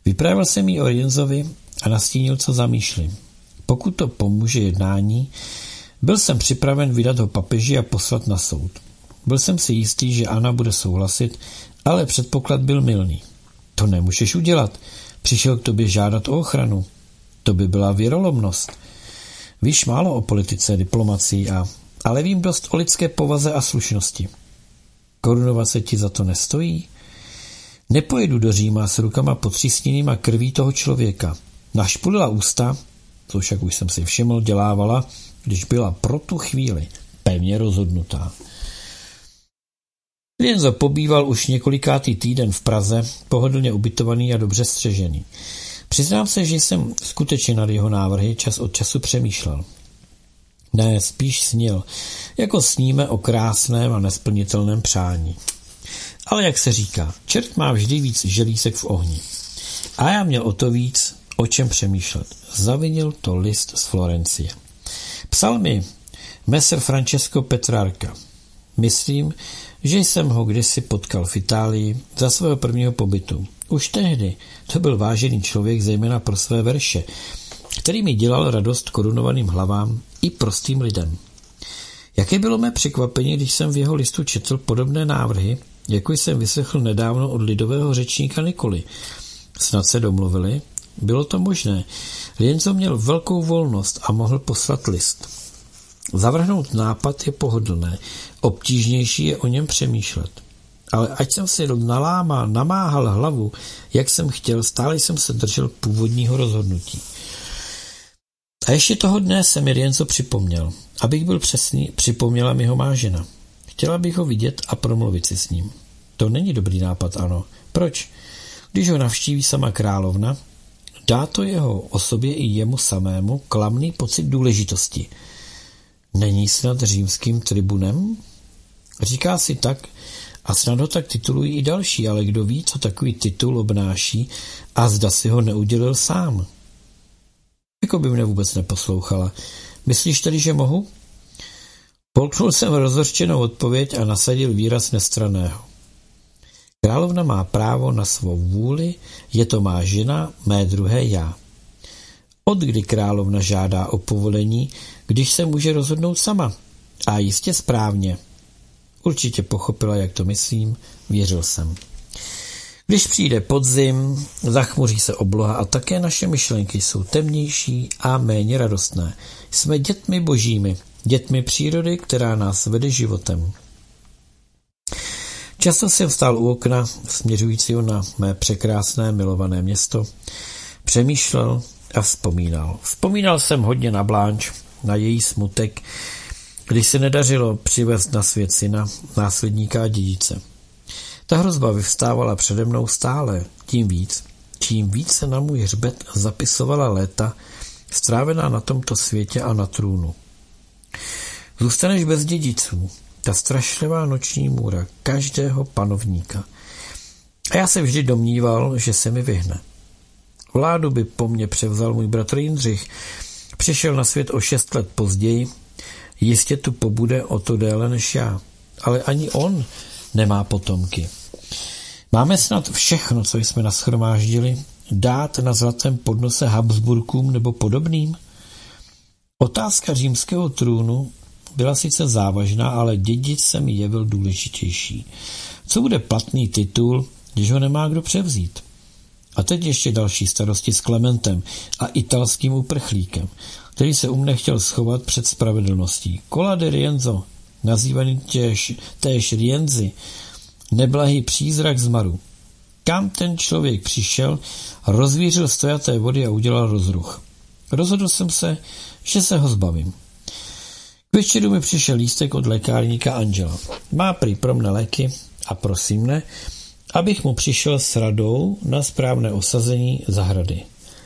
Vyprávěl jsem jí o Rienzovi a nastínil, co zamýšlím. Pokud to pomůže jednání, byl jsem připraven vydat ho papeži a poslat na soud. Byl jsem si jistý, že Anna bude souhlasit, ale předpoklad byl mylný. To nemůžeš udělat. Přišel k tobě žádat o ochranu. To by byla věrolomnost. Víš málo o politice, diplomacii, a, ale vím dost o lidské povaze a slušnosti. Korunovat se ti za to nestojí? Nepojedu do Říma s rukama potřísněnýma krví toho člověka. Našpulila ústa, to však už jsem si všiml, dělávala, když byla pro tu chvíli pevně rozhodnutá. Rienzo pobýval už několikátý týden v Praze, pohodlně ubytovaný a dobře střežený. Přiznám se, že jsem skutečně nad jeho návrhy čas od času přemýšlel. Ne, spíš snil, jako sníme o krásném a nesplnitelném přání. Ale jak se říká, čert má vždy víc želízek v ohni. A já měl o to víc, o čem přemýšlet. Zavinil to list z Florencie. Psal mi Messer Francesco Petrarca. Myslím, že jsem ho kdysi potkal v Itálii za svého prvního pobytu. Už tehdy to byl vážený člověk, zejména pro své verše, který mi dělal radost korunovaným hlavám i prostým lidem. Jaké bylo mé překvapení, když jsem v jeho listu četl podobné návrhy, jako jsem vyslechl nedávno od lidového řečníka Nikoli. Snad se domluvili? Bylo to možné. Rienzo měl velkou volnost a mohl poslat list. Zavrhnout nápad je pohodlné, obtížnější je o něm přemýšlet. Ale ať jsem si nalámal, namáhal hlavu, jak jsem chtěl, stále jsem se držel původního rozhodnutí. A ještě toho dne se mi Rienzo připomněl. Abych byl přesný, připomněla mi ho má žena. Chtěla bych ho vidět a promluvit si s ním. To není dobrý nápad, ano. Proč? Když ho navštíví sama královna, dá to jeho osobě i jemu samému klamný pocit důležitosti. Není snad římským tribunem? Říká si tak a snad ho tak titulují i další, ale kdo ví, co takový titul obnáší a zda si ho neudělil sám. Jako by mne vůbec neposlouchala. Myslíš tedy, že mohu? Polknul jsem rozhořčenou odpověď a nasadil výraz nestranného. Královna má právo na svou vůli, je to má žena, mé druhé já. Od kdy královna žádá o povolení, když se může rozhodnout sama? A jistě správně. Určitě pochopila, jak to myslím, věřil jsem. Když přijde podzim, zachmuří se obloha a také naše myšlenky jsou temnější a méně radostné. Jsme dětmi božími, dětmi přírody, která nás vede životem. Často jsem stál u okna, směřujícího na mé překrásné milované město, přemýšlel a vzpomínal. Vzpomínal jsem hodně na Blanche, na její smutek, když se nedařilo přivést na svět syna, následníka a dědice. Ta hrozba vyvstávala přede mnou stále, tím víc, čím víc se na můj hřbet zapisovala léta, strávená na tomto světě a na trůnu. Zůstaneš bez dědiců, ta strašlivá noční můra každého panovníka. A já se vždy domníval, že se mi vyhne. Vládu by po mně převzal můj bratr Jindřich. Přišel na svět o šest let později, jistě tu pobude o to déle než já. Ale ani on nemá potomky. Máme snad všechno, co jsme nashromáždili, dát na zlatém podnose Habsburkům nebo podobným? Otázka římského trůnu byla sice závažná, ale dědic se mi jevil důležitější. Co bude platný titul, když ho nemá kdo převzít? A teď ještě další starosti s Klementem a italským uprchlíkem, který se u mne chtěl schovat před spravedlností. Cola de Rienzo, nazývaný těž, též Rienzi, neblahý přízrak zmaru. Kam ten člověk přišel, rozvířil stojaté vody a udělal rozruch. Rozhodl jsem se, že se ho zbavím. K večeru mi přišel lístek od lékárníka Angela. Má prý pro mne léky a prosím mne, abych mu přišel s radou na správné osazení zahrady.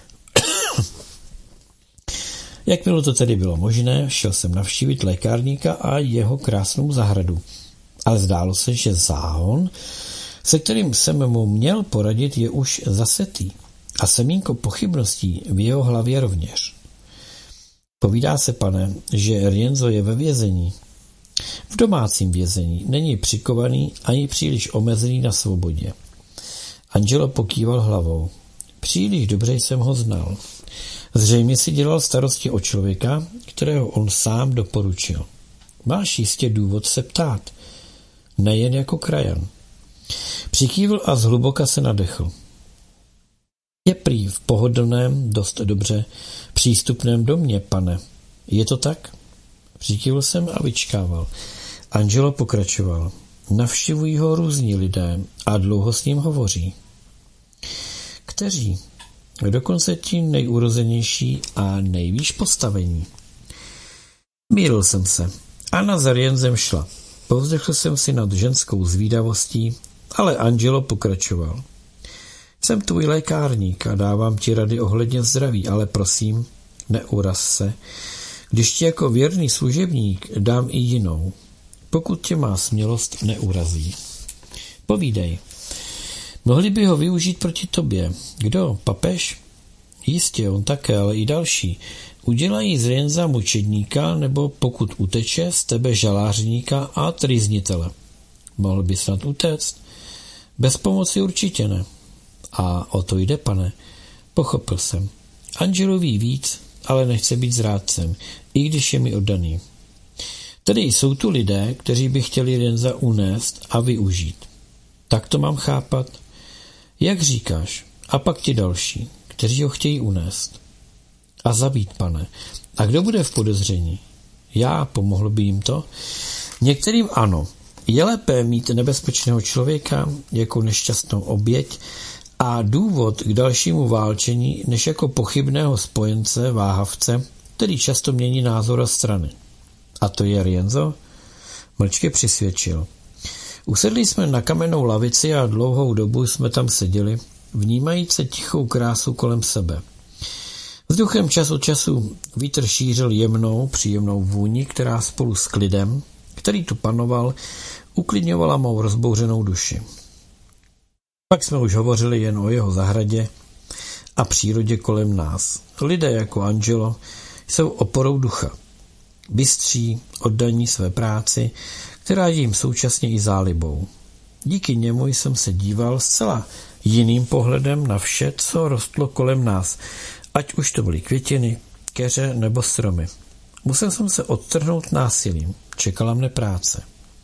Jakmile to tedy bylo možné, šel jsem navštívit lékárníka a jeho krásnou zahradu. Ale zdálo se, že záhon, se kterým jsem mu měl poradit, je už zasetý a semínko pochybností v jeho hlavě rovněž. Povídá se, pane, že Rienzo je ve vězení. V domácím vězení není přikovaný ani příliš omezený na svobodě. Angelo pokýval hlavou. Příliš dobře jsem ho znal. Zřejmě si dělal starosti o člověka, kterého on sám doporučil. Máš jistě důvod se ptát. Nejen jako krajan. Přikývl a zhluboka se nadechl. Je prý v pohodlném, dost dobře přístupném domě, pane. Je to tak? Přikývl jsem a vyčkával. Angelo pokračoval. Navštěvují ho různí lidé a dlouho s ním hovoří. Kteří? Dokonce ti nejurozenější a nejvýš postavení. Mýlil jsem se. Anna za jen zemšla. Povzdechl jsem si nad ženskou zvídavostí, ale Angelo pokračoval. Jsem tvůj lékárník a dávám ti rady ohledně zdraví, ale prosím, neuraz se. Když ti jako věrný služebník dám i jinou, pokud tě má smělost neurazí. Povídej. Mohli by ho využít proti tobě. Kdo? Papež? Jistě, on také, ale i další. Udělají z Rienza mučedníka, nebo pokud uteče, z tebe žalářníka a trýznitele. Mohl by snad utéct? Bez pomoci určitě ne. A o to jde, pane. Pochopil jsem. Angelo ví víc, ale nechce být zrádcem, i když je mi oddaný. Tedy jsou tu lidé, kteří by chtěli Rienza unést a využít. Tak to mám chápat? Jak říkáš? A pak ti další, kteří ho chtějí unést. A zabít, pane. A kdo bude v podezření? Já, pomohl by jim to? Některým ano. Je lépe mít nebezpečného člověka jako nešťastnou oběť a důvod k dalšímu válčení, než jako pochybného spojence, váhavce, který často mění názor a strany. A to je Rienzo? Mlčky přisvědčil. Usedli jsme na kamennou lavici a dlouhou dobu jsme tam seděli, vnímajíce tichou krásu kolem sebe. Vzduchem čas od času vítr šířil jemnou, příjemnou vůni, která spolu s klidem, který tu panoval, uklidňovala mou rozbouřenou duši. Pak jsme už hovořili jen o jeho zahradě a přírodě kolem nás. Lidé jako Angelo jsou oporou ducha. Bystří, oddaní své práci, která je jim současně i zálibou. Díky němu jsem se díval zcela jiným pohledem na vše, co rostlo kolem nás, ať už to byly květiny, keře nebo stromy. Musel jsem se odtrhnout násilím. Čekala mne práce.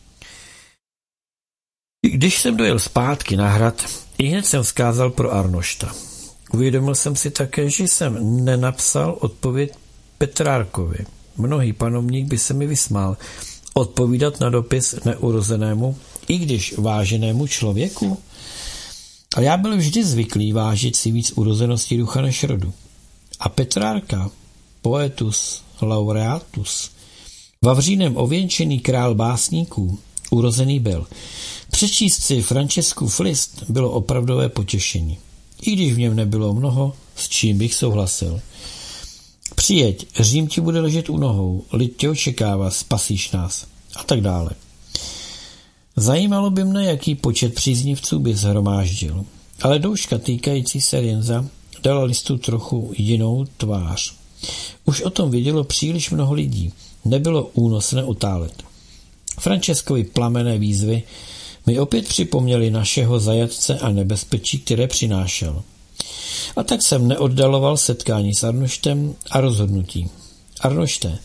Když jsem dojel zpátky na hrad, ihned jsem vzkázal pro Arnošta. Uvědomil jsem si také, že jsem nenapsal odpověď Petrárkovi. Mnohý panovník by se mi vysmál odpovídat na dopis neurozenému, i když váženému člověku. Ale já byl vždy zvyklý vážit si víc urozenosti ducha než rodu. A Petrárka, poetus laureatus, Vavřínem ověnčený král básníků, urozený byl. Přečíst si Franceskův list bylo opravdové potěšení. I když v něm nebylo mnoho, s čím bych souhlasil. Přijeď, Řím ti bude ležet u nohou, lid tě očekává, spasíš nás a tak dále. Zajímalo by mne, jaký počet příznivců by shromáždil, ale douška týkající se Rienza dala listu trochu jinou tvář. Už o tom vědělo příliš mnoho lidí, nebylo únosné otálet. Franceskovi plamenné výzvy mi opět připomněli našeho zajatce a nebezpečí, které přinášel. A tak jsem neoddaloval setkání s Arnoštem a rozhodnutí. Arnošte,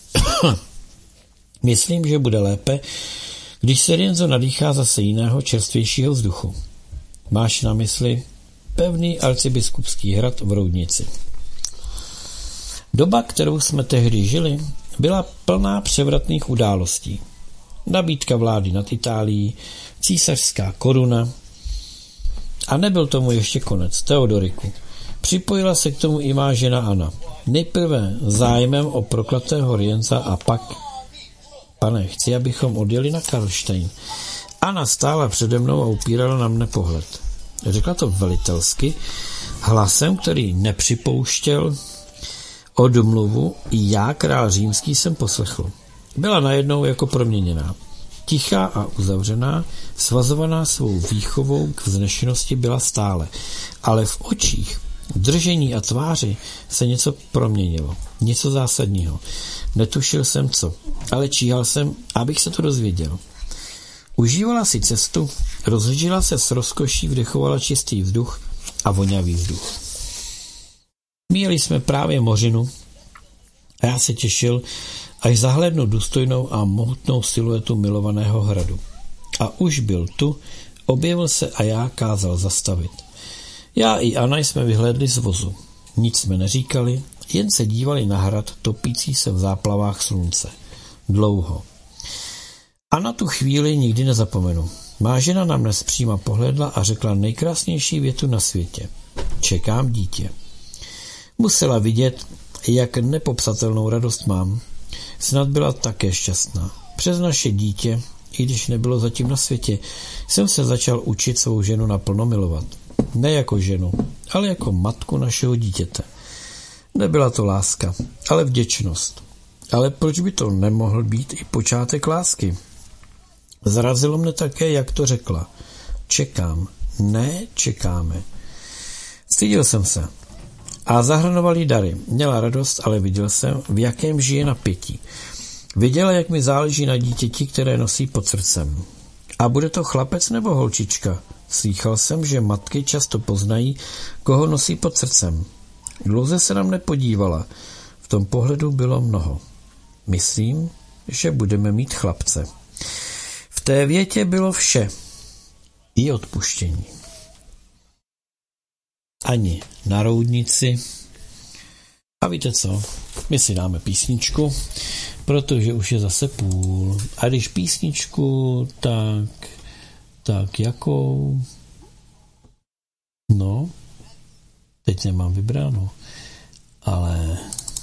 myslím, že bude lépe, když se Rienzo nadýchá zase jiného, čerstvějšího vzduchu. Máš na mysli pevný arcibiskupský hrad v Roudnici. Doba, kterou jsme tehdy žili, byla plná převratných událostí. Nabídka vlády nad Itálií, císařská koruna. A nebyl tomu ještě konec. Teodoriku. Připojila se k tomu i má žena Anna. Nejprve zájmem o prokletého Rienza a pak... Pane, chci, abychom odjeli na Karlštejn. Anna stála přede mnou a upírala na mne pohled. Řekla to velitelsky, hlasem, který nepřipouštěl odmluvu, i já, král římský, jsem poslechl. Byla najednou jako proměněná. Tichá a uzavřená, svazovaná svou výchovou k vznešenosti byla stále, ale v očích, držení a tváři se něco proměnilo, něco zásadního. Netušil jsem co, ale číhal jsem, abych se to dozvěděl. Užívala si cestu, rozhlížela se s rozkoší, vdechovala čistý vzduch a vonavý vzduch. Míjeli jsme právě mořinu a já se těšil, až zahlédnu důstojnou a mohutnou siluetu milovaného hradu. A už byl tu, objevil se a já kázal zastavit. Já i Anna jsme vyhlédli z vozu. Nic jsme neříkali, jen se dívali na hrad topící se v záplavách slunce. Dlouho. A na tu chvíli nikdy nezapomenu. Má žena na mne zpříma pohlédla a řekla nejkrásnější větu na světě. Čekám dítě. Musela vidět, jak nepopsatelnou radost mám. Snad byla také šťastná. Přes naše dítě, i když nebylo zatím na světě, jsem se začal učit svou ženu naplno milovat. Ne jako ženu, ale jako matku našeho dítěte. Nebyla to láska, ale vděčnost. Ale proč by to nemohl být i počátek lásky? Zarazilo mne také, jak to řekla. Čekám, ne čekáme. Styděl jsem se. A zahrnovali dary. Měla radost, ale viděl jsem, v jakém žije napětí. Viděla, jak mi záleží na dítěti, které nosí pod srdcem. A bude to chlapec nebo holčička? Slýchal jsem, že matky často poznají, koho nosí pod srdcem. Dlouze se na mne podívala. V tom pohledu bylo mnoho. Myslím, že budeme mít chlapce. V té větě bylo vše. I odpuštění. Ani na roudnici. A víte co? My si dáme písničku, protože už je zase půl. A když písničku, tak... Tak jakou? No, teď nemám vybráno, ale...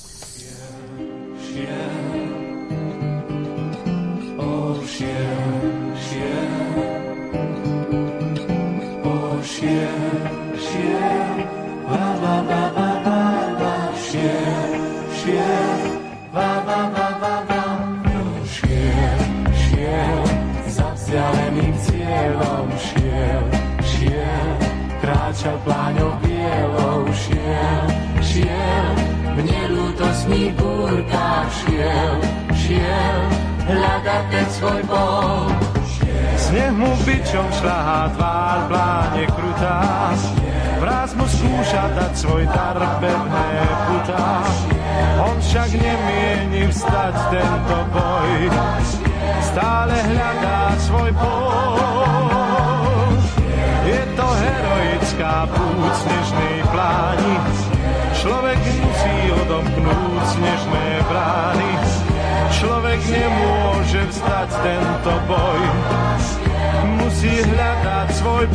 Šiel, šiel, kráčal pláňou bielou, šiel, šiel, v nelútostných búrkách, šiel, šiel, hľadať ten svoj bol. Sneh mu bičom šľahá tvár, pláne krutá, vraz mu skúša dať svoj dar, pevné putá. On však nemieni vstať tento boj, stále hľadá svoj bol. Je to heroická púť snežnej pláni, človek musí odomknúť snežné brány. Človek nemôže vzdať tento boj, musí hľadať svoj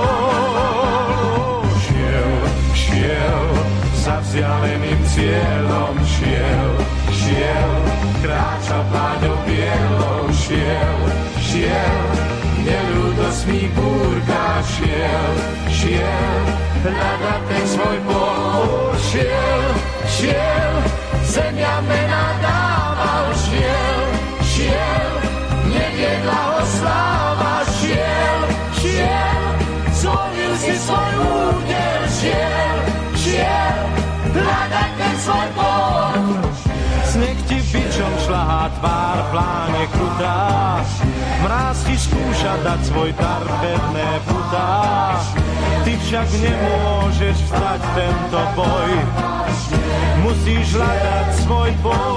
bol. Šiel, šiel, za vzdialeným cieľom, šiel, šiel, kráčal pláňou bielou, šiel, šiel, neľúdosných búrkách, šiel, šiel, hľadať ten svoj bol. Šiel, šiel, zemia mena dával, šiel, šiel, neviedla ho sláva, šiel, šiel, zvolil si svoj údel, šiel, šiel, hľadať ten svoj bol. Sneh ti bičom šľahá tvár, pláne krutá, mráz ti skúša dať svoj dar, pevné putá. Ty však nemôžeš vstať tento boj, musíš hľadať svoj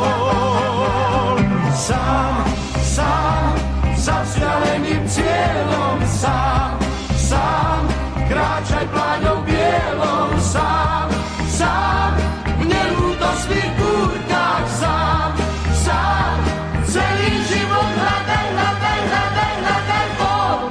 bol. Sám, sám, za vzdialeným cieľom, sám, sám, kráčaj pláňou bielou, sám, sám, v nelútostných búrkách, sám, sám, celý život hľadaj, hľadaj, hľadaj, hľadaj bol.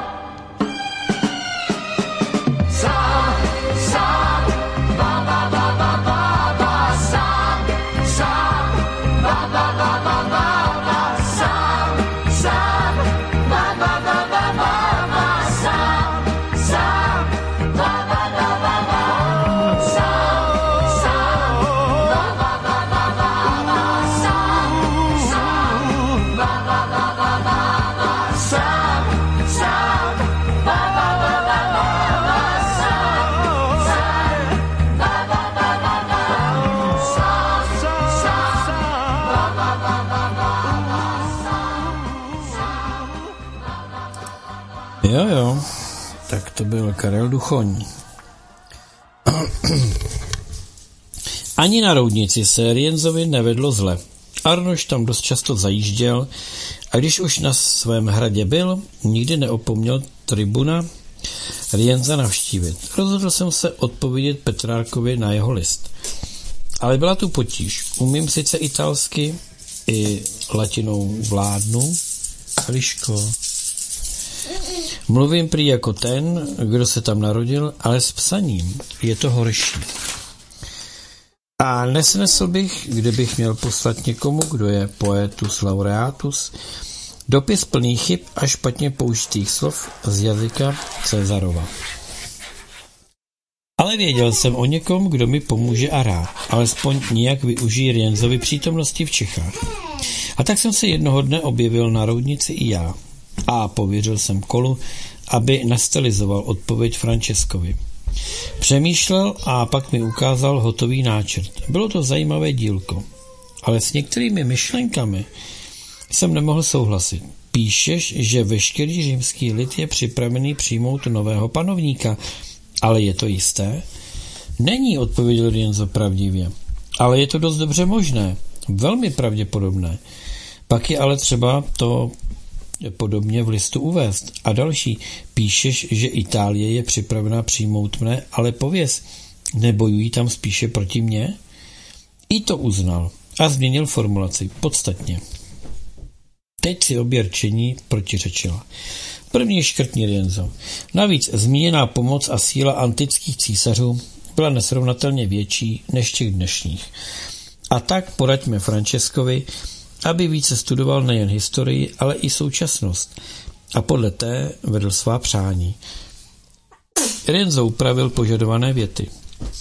Sám, sám, ba, ba, ba, ba, ba, ba, sám, sám, ba, ba, ba, ba, ba, ba, sám, sám, ba, ba, ba, ba, ba, ba, sám, sám, ba, ba, ba, ba, ba, sám, sám, ba, ba, ba, ba, ba, ba, sám, sám, ba, ba, ba, ba, ba, ba, sám, sám, ba, ba, ba, ba, ba, ba, sám, sám, ba, ba, ba, ba, ba, sám, sám, ba, ba, ba, ba, ba, Jo, jo, tak to byl Karel Duchoň. Ani na roudnici se Rienzovi nevedlo zle. Arnoš tam dost často zajížděl a když už na svém hradě byl, nikdy neopomněl tribuna Rienza navštívit. Rozhodl jsem se odpovědět Petrárkovi na jeho list. Ale byla tu potíž. Umím sice italsky i latinou vládnu. Liško. Mluvím prý jako ten, kdo se tam narodil, ale s psaním je to horší. A nesnesl bych, kdybych měl poslat někomu, kdo je poetus laureatus, dopis plný chyb a špatně použitých slov z jazyka Cezarova. Ale věděl jsem o někom, kdo mi pomůže a rád, alespoň nějak využije Rienzovy přítomnosti v Čechách. A tak jsem se jednoho dne objevil na roudnici i já a pověřil jsem Kolu, aby nastylizoval odpověď Franceskovi. Přemýšlel a pak mi ukázal hotový náčrt. Bylo to zajímavé dílko, ale s některými myšlenkami jsem nemohl souhlasit. Píšeš, že veškerý římský lid je připravený přijmout nového panovníka, ale je to jisté? Není, odpověděl Rienzo pravdivě, ale je to dost dobře možné, velmi pravděpodobné. Pak je ale třeba to podobně v listu uvést. A další, píšeš, že Itálie je připravena přijmout mne, ale pověz, nebojují tam spíše proti mně? I to uznal a změnil formulaci podstatně. Teď si obě rčení protiřečila. První škrtní Rienzo. Navíc zmíněná pomoc a síla antických císařů byla nesrovnatelně větší než těch dnešních. A tak poraďme Franceskovi, aby více studoval nejen historii, ale i současnost a podle té vedl svá přání. Rienzo upravil požadované věty.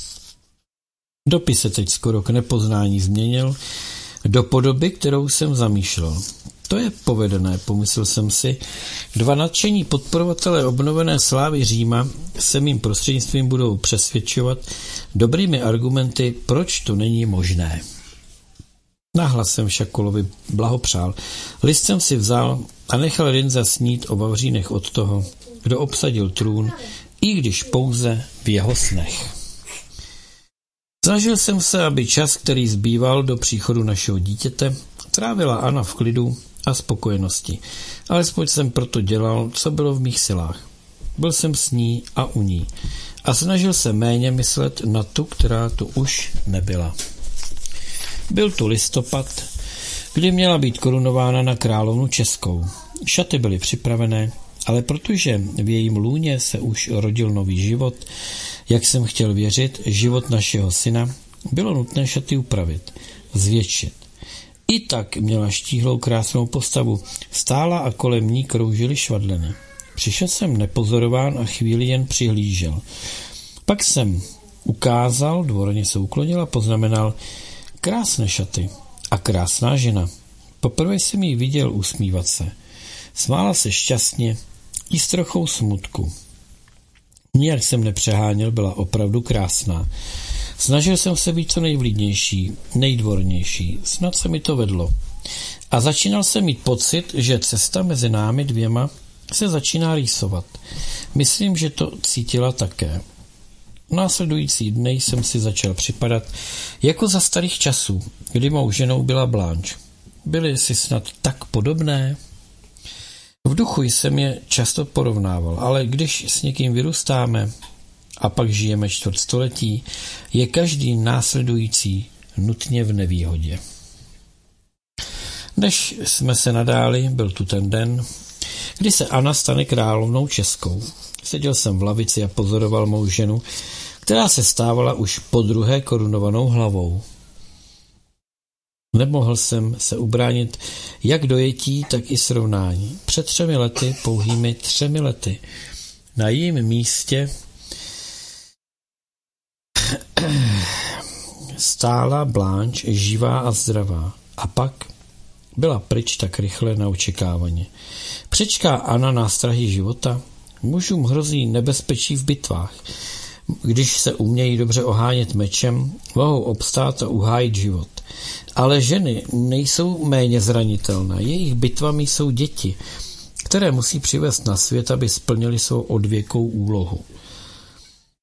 Dopis se teď skoro k nepoznání změnil do podoby, kterou jsem zamýšlel. To je povedené, pomyslel jsem si. Dva nadšení podporovatelé obnovené slávy Říma se mým prostřednictvím budou přesvědčovat dobrými argumenty, proč to není možné. Nahlas jsem však Kolovi blahopřál. List jsem si vzal a nechal Rienza snít o vavřínech od toho, kdo obsadil trůn, i když pouze v jeho snech. Snažil jsem se, aby čas, který zbýval do příchodu našeho dítěte, trávila Anna v klidu a spokojenosti. Alespoň jsem proto dělal, co bylo v mých silách. Byl jsem s ní a u ní a snažil se méně myslet na tu, která tu už nebyla. Byl tu listopad, kdy měla být korunována na královnu českou. Šaty byly připravené, ale protože v jejím lůně se už rodil nový život, jak jsem chtěl věřit, život našeho syna, bylo nutné šaty upravit, zvětšit. I tak měla štíhlou krásnou postavu, stála a kolem ní kroužily švadleny. Přišel jsem nepozorován a chvíli jen přihlížel. Pak jsem ukázal, dvorně se uklonil a poznamenal krásné šaty a krásná žena. Poprvé jsem jí viděl usmívat se. Smála se šťastně i s trochou smutku. Nijak jsem nepřeháněl, byla opravdu krásná. Snažil jsem se být co nejvlídnější, nejdvornější, snad se mi to vedlo. A začínal jsem mít pocit, že cesta mezi námi dvěma se začíná rýsovat. Myslím, že to cítila také. V následující dny jsem si začal připadat jako za starých časů, kdy mou ženou byla Blanche. Byly si snad tak podobné? V duchu jsem je často porovnával, ale když s někým vyrůstáme a pak žijeme čtvrtstoletí, je každý následující nutně v nevýhodě. Než jsme se nadáli, byl tu ten den, kdy se Anna stane královnou českou. Seděl jsem v lavici a pozoroval mou ženu, která se stávala už podruhé korunovanou hlavou. Nemohl jsem se ubránit jak dojetí, tak i srovnání. Před třemi lety, pouhými třemi lety, na jejím místě stála Blanche živá a zdravá a pak byla pryč tak rychle na očekávání. Přečká Anna nástrahy života? Mužům hrozí nebezpečí v bitvách. Když se umějí dobře ohánět mečem, mohou obstát a uhájit život. Ale ženy nejsou méně zranitelné. Jejich bitvami jsou děti, které musí přivést na svět, aby splnili svou odvěkou úlohu.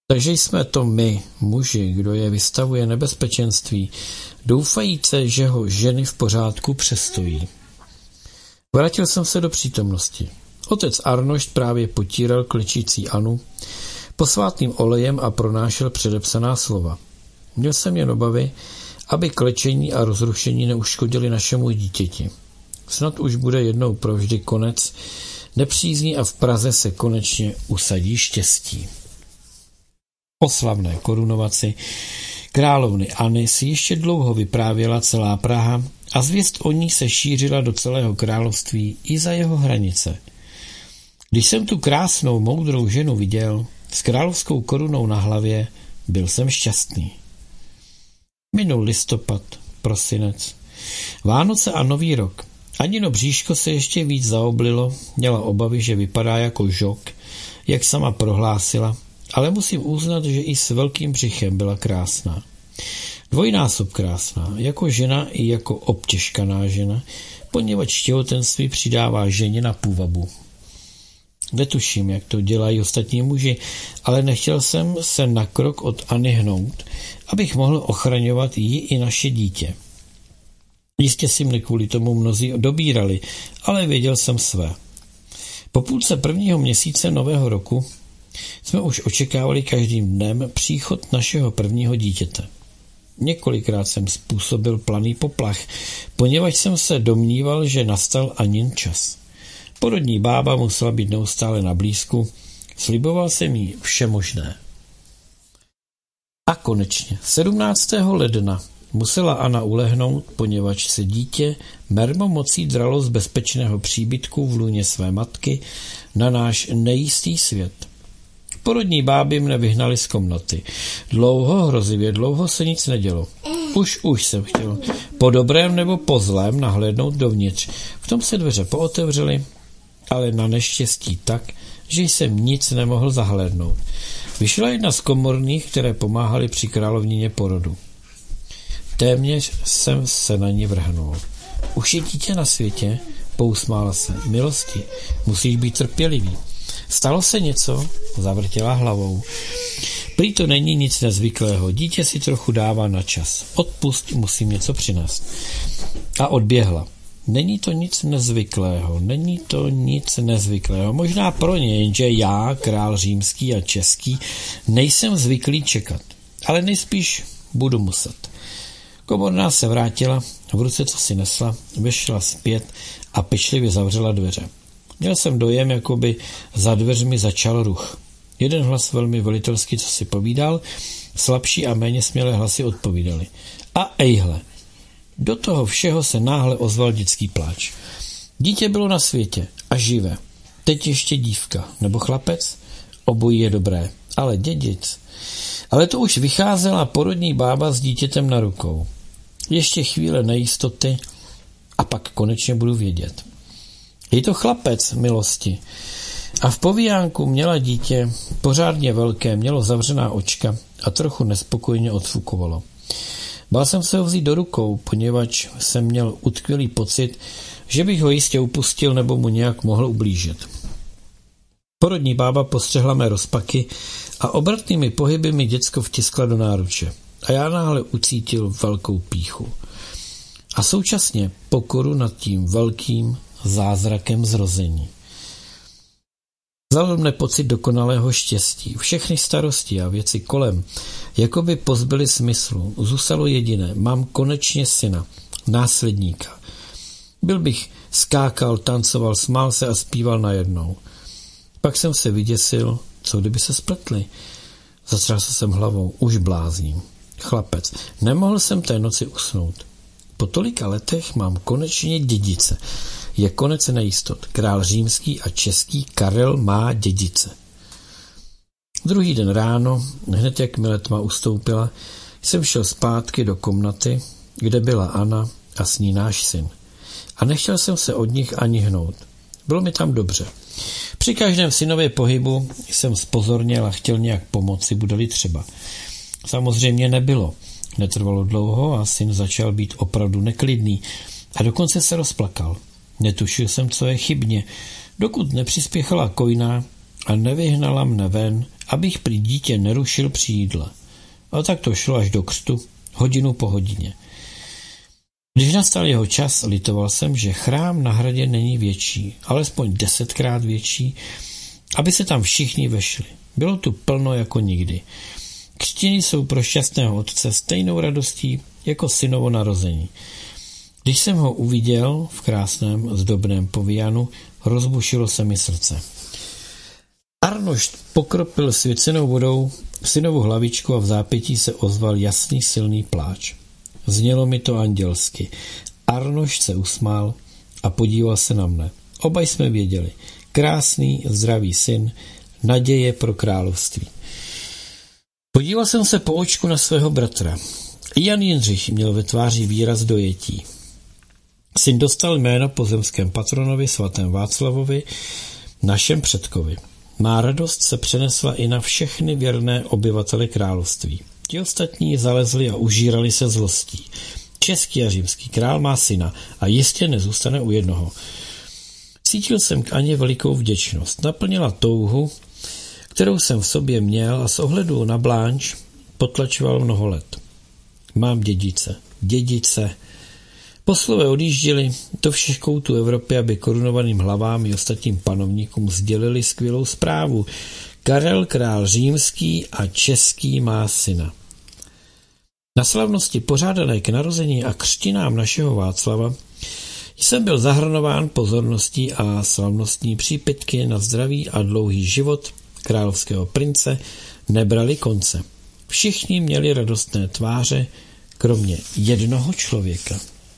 Takže jsme to my, muži, kdo je vystavuje nebezpečenství, doufajíce, že ho ženy v pořádku přestojí. Vrátil jsem se do přítomnosti. Otec Arnošt právě potíral klečící Anu posvátným olejem a pronášel předepsaná slova. Měl jsem jen obavy, aby klečení a rozrušení neuškodili našemu dítěti. Snad už bude jednou provždy konec nepřízní a v Praze se konečně usadí štěstí. O slavné korunovaci královny Anny si ještě dlouho vyprávěla celá Praha a zvěst o ní se šířila do celého království i za jeho hranice. Když jsem tu krásnou, moudrou ženu viděl s královskou korunou na hlavě, byl jsem šťastný. Minul listopad, prosinec, Vánoce a Nový rok. Anino bříško se ještě víc zaoblilo, měla obavy, že vypadá jako žok, jak sama prohlásila, ale musím uznat, že i s velkým břichem byla krásná. Dvojnásob krásná, jako žena i jako obtěžkaná žena, poněvadž těhotenství přidává ženě na půvabu. Netuším, jak to dělají ostatní muži, ale nechtěl jsem se na krok od Anny hnout, abych mohl ochraňovat ji i naše dítě. Jistě si mne kvůli tomu mnozí dobírali, ale věděl jsem své. Po půlce prvního měsíce nového roku jsme už očekávali každým dnem příchod našeho prvního dítěte. Několikrát jsem způsobil planý poplach, poněvadž jsem se domníval, že nastal Anin čas. Porodní bába musela být neustále na blízku, sliboval jsem jí vše možné. A konečně sedmnáctého ledna musela Anna ulehnout, poněvadž se dítě mermomocí dralo z bezpečného příbytku v lůně své matky na náš nejistý svět. Porodní báby mne vyhnali z komnaty. Dlouho, hrozivě dlouho se nic nedělo. Už, už jsem chtěl po dobrém nebo po zlém nahlédnout dovnitř. V tom se dveře pootevřely, ale na neštěstí tak, že jsem nic nemohl zahlédnout. Vyšla jedna z komorných, které pomáhaly při královnině porodu. Téměř jsem se na ní vrhnul. Už je dítě na světě? Pousmála se. Milosti, musíš být trpělivý. Stalo se něco? Zavrtěla hlavou. Prý to není nic nezvyklého. Dítě si trochu dává na čas. Odpusť, musím něco přinést. A odběhla. Není to nic nezvyklého. Není to nic nezvyklého. Možná pro ně, jenže já, král římský a český, nejsem zvyklý čekat. Ale nejspíš budu muset. Komorná se vrátila, v ruce co si nesla, vešla zpět a pečlivě zavřela dveře. Měl jsem dojem, jako by za dveřmi začal ruch. Jeden hlas velmi velitelsky, co si povídal, slabší a méně smělé hlasy odpovídali. A ejhle, do toho všeho se náhle ozval dětský pláč. Dítě bylo na světě a živé. Teď ještě dívka nebo chlapec? Obojí je dobré, ale dědic. Ale to už vycházela porodní bába s dítětem na rukou. Ještě chvíle nejistoty a pak konečně budu vědět. Je to chlapec, milosti. A v povíjánku měla dítě, pořádně velké, mělo zavřená očka a trochu nespokojně odfukovalo. Bál jsem se ho vzít do rukou, poněvadž jsem měl utkvělý pocit, že bych ho jistě upustil nebo mu nějak mohl ublížit. Porodní bába postřehla mé rozpaky a obratnými pohyby mi děcko vtiskla do náruče. A já náhle ucítil velkou pýchu. A současně pokoru nad tím velkým zázrakem zrození. Vzal mne pocit dokonalého štěstí. Všechny starosti a věci kolem jako by pozbyly smyslu. Zůstalo jediné. Mám konečně syna, následníka. Byl bych skákal, tancoval, smál se a zpíval najednou. Pak jsem se vyděsil, co kdyby se spletli. Zatřásl jsem hlavou, už blázním. Chlapec, nemohl jsem té noci usnout. Po tolika letech mám konečně dědice. Je konec nejistot. Král římský a český Karel má dědice. Druhý den ráno, hned jakmile tma ustoupila, jsem šel zpátky do komnaty, kde byla Anna a s ní náš syn. A nechtěl jsem se od nich ani hnout. Bylo mi tam dobře. Při každém synově pohybu jsem zpozorněl a chtěl nějak pomoci, bude-li třeba. Samozřejmě nebylo. Netrvalo dlouho a syn začal být opravdu neklidný a dokonce se rozplakal. Netušil jsem, co je chybně, dokud nepřispěchala Kojná a nevyhnala mne ven, abych prý dítě nerušil při jídle. A tak to šlo až do křtu, hodinu po hodině. Když nastal jeho čas, litoval jsem, že chrám na hradě není větší, alespoň desetkrát větší, aby se tam všichni vešli. Bylo tu plno jako nikdy. Křtiny jsou pro šťastného otce stejnou radostí jako synovo narození. Když jsem ho uviděl v krásném zdobném povíjanu, rozbušilo se mi srdce. Arnošt pokropil svěcenou vodou synovu hlavičku a v zápětí se ozval jasný silný pláč. Znělo mi to andělsky. Arnošt se usmál a podíval se na mne. Oba jsme věděli. Krásný, zdravý syn, naděje pro království. Podíval jsem se po očku na svého bratra. Jan Jindřich měl ve tváři výraz dojetí. Syn dostal jméno po zemském patronovi svatém Václavovi, našem předkovi. Má radost se přenesla i na všechny věrné obyvatele království. Ti ostatní zalezli a užírali se zlostí. Český a římský král má syna a jistě nezůstane u jednoho. Cítil jsem k Aně velikou vděčnost. Naplnila touhu, kterou jsem v sobě měl a z ohledu na Blanche potlačoval mnoho let. Mám dědice. Dědice. Poslové odjížděli do všech koutů Evropy, aby korunovaným hlavám i ostatním panovníkům sdělili skvělou zprávu. Karel král římský a český má syna. Na slavnosti pořádané k narození a křtinám našeho Václava jsem byl zahrnován pozorností a slavnostní přípitky na zdravý a dlouhý život královského prince nebrali konce. Všichni měli radostné tváře, kromě jednoho člověka.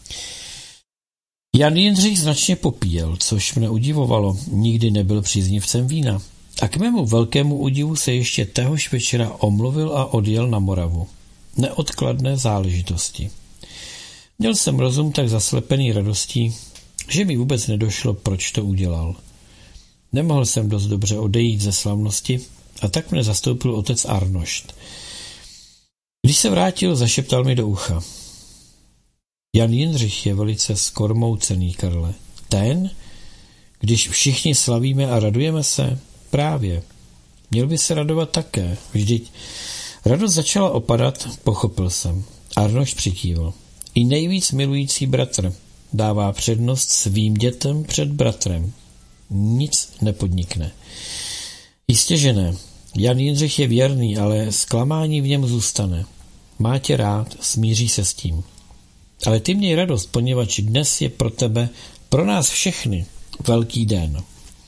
Jan Jindřich značně popíjel, což mne udivovalo, nikdy nebyl příznivcem vína. A k mému velkému údivu se ještě téhož večera omluvil a odjel na Moravu. Neodkladné záležitosti. Měl jsem rozum tak zaslepený radostí, že mi vůbec nedošlo, proč to udělal. Nemohl jsem dost dobře odejít ze slavnosti a tak mne zastoupil otec Arnošt. Když se vrátil, zašeptal mi do ucha. Jan Jindřich je velice skormoucený, Karle. Ten, když všichni slavíme a radujeme se, právě. Měl by se radovat také. Vždyť radost začala opadat, pochopil jsem. Arnošt přikývl. I nejvíc milující bratr dává přednost svým dětem před bratrem. Nic nepodnikne. Jistě, že ne. Jan Jindřich je věrný, ale zklamání v něm zůstane. Má tě rád, smíří se s tím. Ale ty měj radost, poněvadž dnes je pro tebe, pro nás všechny, velký den.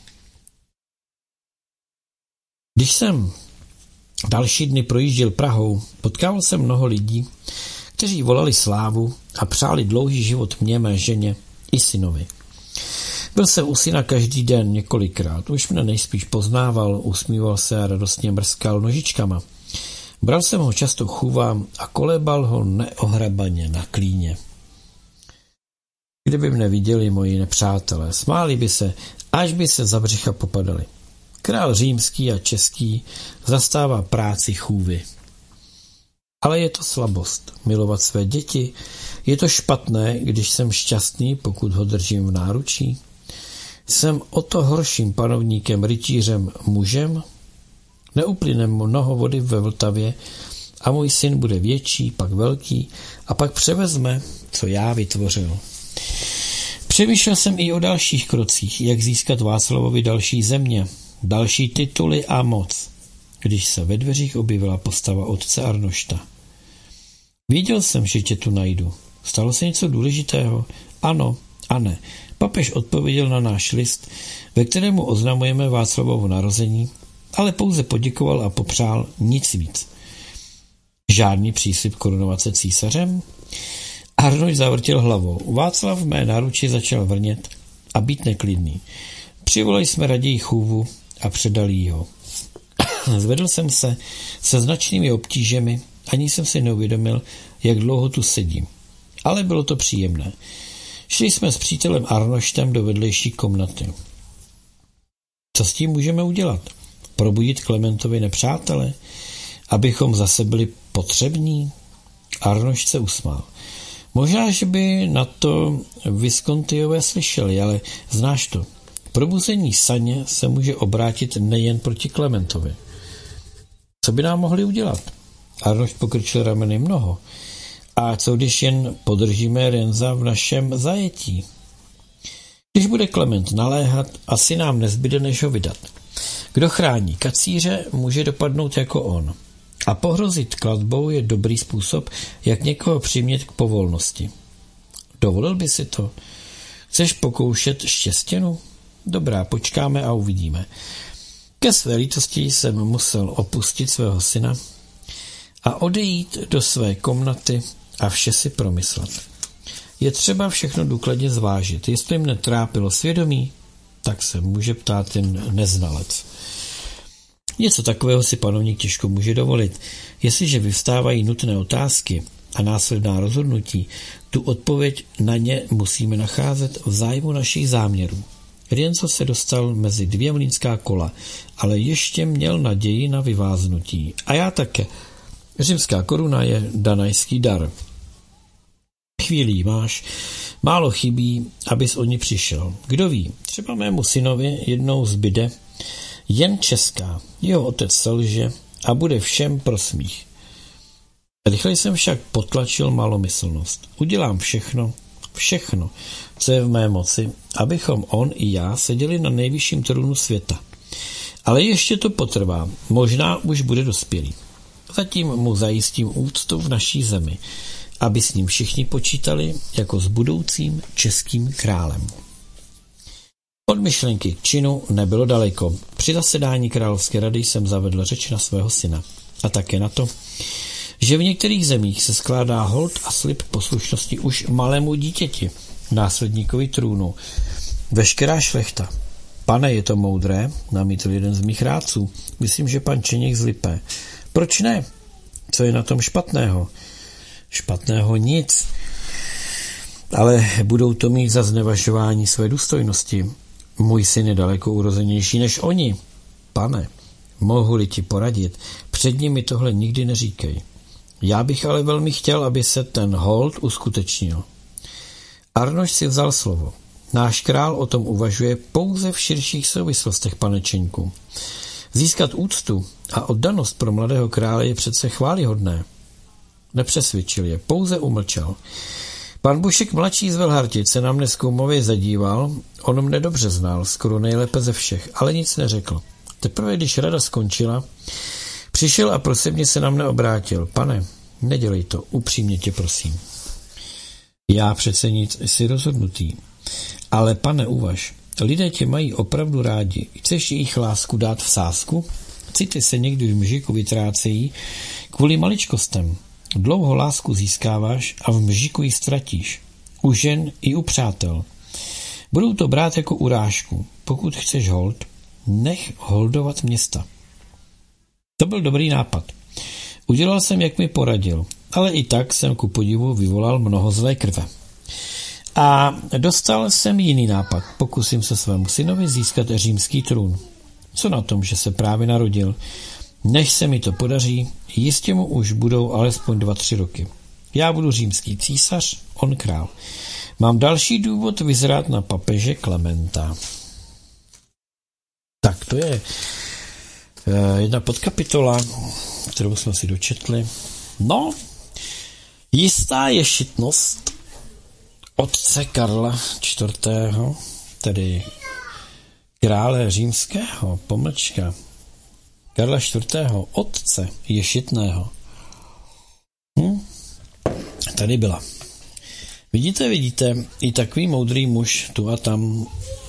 Když jsem další dny projížděl Prahou, potkával jsem mnoho lidí, kteří volali slávu a přáli dlouhý život mě, mé ženě i synovi. Byl jsem u syna každý den několikrát, už mne nejspíš poznával, usmíval se a radostně mrskal nožičkama. Bral jsem ho často chůvám a kolébal ho neohrabaně na klíně. Kdyby mne viděli moji nepřátelé, smáli by se, až by se za břicha popadali. Král římský a český zastává práci chůvy. Ale je to slabost, milovat své děti. Je to špatné, když jsem šťastný, pokud ho držím v náručí. Jsem o to horším panovníkem, rytířem, mužem. Neuplyne mnoho vody ve Vltavě a můj syn bude větší, pak velký a pak převezme, co já vytvořil. Přemýšlel jsem i o dalších krocích, jak získat Václavovi další země, další tituly a moc, když se ve dveřích objevila postava otce Arnošta. Věděl jsem, že tě tu najdu. Stalo se něco důležitého? Ano a ne. Papež odpověděl na náš list, ve kterému oznamujeme Václavovo narození, ale pouze poděkoval a popřál, nic víc. Žádný příslib korunovat se císařem? Arnošt zavrtěl hlavou. Václav v mé náruči začal vrnět a být neklidný. Přivolali jsme raději chůvu a předali jí ho. Zvedl jsem se se značnými obtížemi, ani jsem si neuvědomil, jak dlouho tu sedím. Ale bylo to příjemné. Šli jsme s přítelem Arnoštem do vedlejší komnaty. Co s tím můžeme udělat? Probudit Klementovi nepřátele? Abychom zase byli potřební? Arnošt se usmál. Možná, že by na to Viscontiové slyšeli, ale znáš to. Probuzení saně se může obrátit nejen proti Klementovi. Co by nám mohli udělat? Arnošt pokrčil rameny mnoho. A co když jen podržíme Renza v našem zajetí? Když bude Klement naléhat, asi nám nezbyde, než ho vydat. Kdo chrání kacíře, může dopadnout jako on. A pohrozit klatbou je dobrý způsob, jak někoho přimět k povolnosti. Dovolil by si to? Chceš pokoušet štěstěnu? Dobrá, počkáme a uvidíme. Ke své lítosti jsem musel opustit svého syna a odejít do své komnaty a vše si promyslet. Je třeba všechno důkladně zvážit. Jestli mne trápilo svědomí, tak se může ptát jen neznalec. Něco takového si panovník těžko může dovolit. Jestliže vyvstávají nutné otázky a následná rozhodnutí, tu odpověď na ně musíme nacházet v zájmu našich záměrů. Rienzo se dostal mezi dvě mlýnská kola, ale ještě měl naději na vyváznutí. A já také. Římská koruna je danajský dar. Chvíli máš, málo chybí, abys o ní přišel. Kdo ví, třeba mému synovi jednou zbyde jen česká. Jeho otec selže a bude všem pro smích. Rychle jsem však potlačil malomyslnost. Udělám všechno, všechno, co je v mé moci, abychom on i já seděli na nejvyšším trůnu světa. Ale ještě to potrvá, možná už bude dospělý. Zatím mu zajistím úctu v naší zemi, aby s ním všichni počítali jako s budoucím českým králem. Od myšlenky k činu nebylo daleko. Při zasedání královské rady jsem zavedl řeč na svého syna a také na to, že v některých zemích se skládá hold a slib poslušnosti už malému dítěti, následníkovi trůnu. Veškerá šlechta. Pane, je to moudré, namítl jeden z mých rádců. Myslím, že pan Čeněk z Lipé. Proč ne? Co je na tom špatného? Špatného nic. Ale budou to mít za znevažování své důstojnosti. Můj syn je daleko urozenější než oni. Pane, mohu-li ti poradit, před nimi tohle nikdy neříkej. Já bych ale velmi chtěl, aby se ten hold uskutečnil. Arnošt si vzal slovo. Náš král o tom uvažuje pouze v širších souvislostech, pane Čeňku. Získat úctu a oddanost pro mladého krále je přece chválihodné. Nepřesvědčil je, pouze umlčel. Pan Bušek mladší z Velhartic se na mne zkoumově zadíval, on mne dobře znal, skoro nejlépe ze všech, ale nic neřekl. Teprve, když rada skončila, přišel a prosebně se na mne obrátil. Pane, nedělej to, upřímně tě prosím. Já přece nic jsi rozhodnutý. Ale pane, uvaž, lidé tě mají opravdu rádi. Chceš jejich lásku dát v sázku? City se někdy v mžiku vytrácejí kvůli maličkostem. Dlouho lásku získáváš a v mžiku ji ztratíš. U žen i u přátel. Budou to brát jako urážku. Pokud chceš hold, nech holdovat města. To byl dobrý nápad. Udělal jsem, jak mi poradil, ale i tak jsem ku podivu vyvolal mnoho zlé krve. A dostal jsem jiný nápad. Pokusím se svému synovi získat římský trůn. Co na tom, že se právě narodil? Než se mi to podaří, jistě mu už budou alespoň dva, tři roky. Já budu římský císař, on král. Mám další důvod vyzrát na papeže Klementa. Tak to je jedna podkapitola, kterou jsme si dočetli. No, jistá ješitnost otce Karla čtvrtého, tedy krále římského, pomlčka, Karla čtvrtého, otce ješitného. Hm? Tady byla. Vidíte, vidíte, i takový moudrý muž tu a tam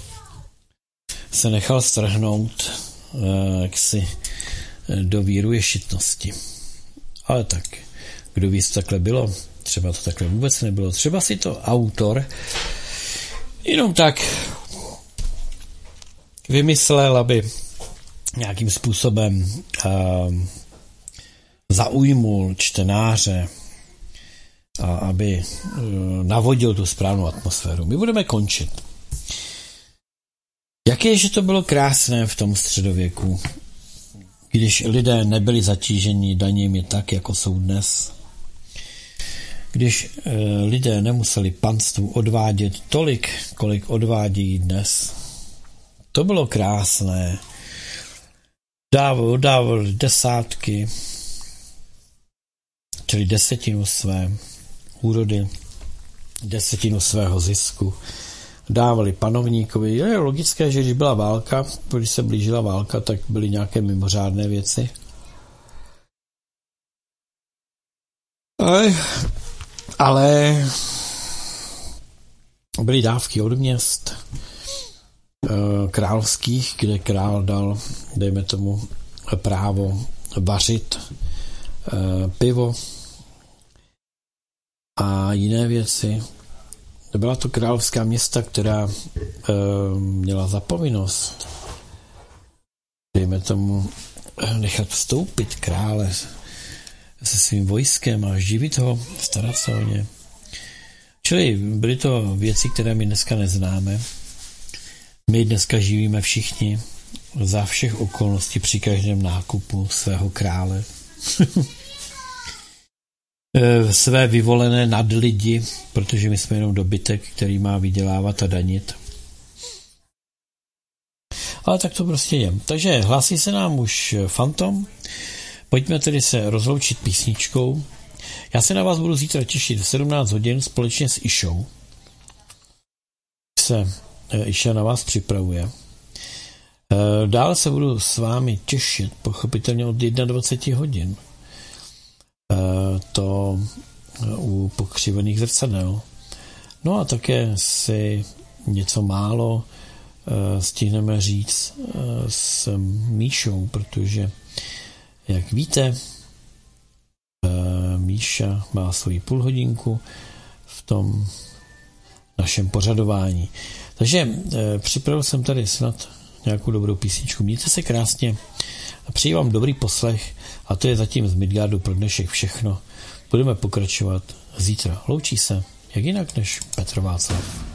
se nechal strhnout eh, jaksi do víru ješitnosti. Ale tak, kdo ví, co takhle bylo, třeba to takhle vůbec nebylo, třeba si to autor jenom tak vymyslel, aby nějakým způsobem uh, zaujmul čtenáře a aby uh, navodil tu správnou atmosféru. My budeme končit. Jaké, že to bylo krásné v tom středověku, když lidé nebyli zatíženi daněmi tak, jako jsou dnes. Když uh, lidé nemuseli panstvu odvádět tolik, kolik odvádějí dnes. To bylo krásné. Dával, dával desátky, čili desetinu své úrody, desetinu svého zisku. Dávali panovníkovi. Je logické, že když byla válka, když se blížila válka, tak byly nějaké mimořádné věci. Ale, ale byly dávky od měst královských, kde král dal, dejme tomu, právo vařit pivo a jiné věci. Byla to královská města, která měla za povinnost, dejme tomu, nechat vstoupit krále se svým vojskem a živit ho, starat se o ně. Čili byly to věci, které my dneska neznáme. My dneska živíme všichni za všech okolností při každém nákupu svého krále. Své vyvolené nadlidi, protože my jsme jenom dobytek, který má vydělávat a danit. Ale tak to prostě je. Takže hlásí se nám už Fantom. Pojďme tedy se rozloučit písničkou. Já se na vás budu zítra těšit v sedmnáct hodin společně s Išou. Se Iša na vás připravuje. Dále se budu s vámi těšit pochopitelně od dvacet jedna hodin. To u pokřivených zrcadel. No a také si něco málo stihneme říct s Míšou, protože jak víte, Míša má svoji půlhodinku v tom našem pořadování. Takže připravil jsem tady snad nějakou dobrou písničku. Mějte se krásně a přeji vám dobrý poslech a to je zatím z Midgardu pro dnešek všechno. Budeme pokračovat zítra. Loučí se, jak jinak než Petr Václav.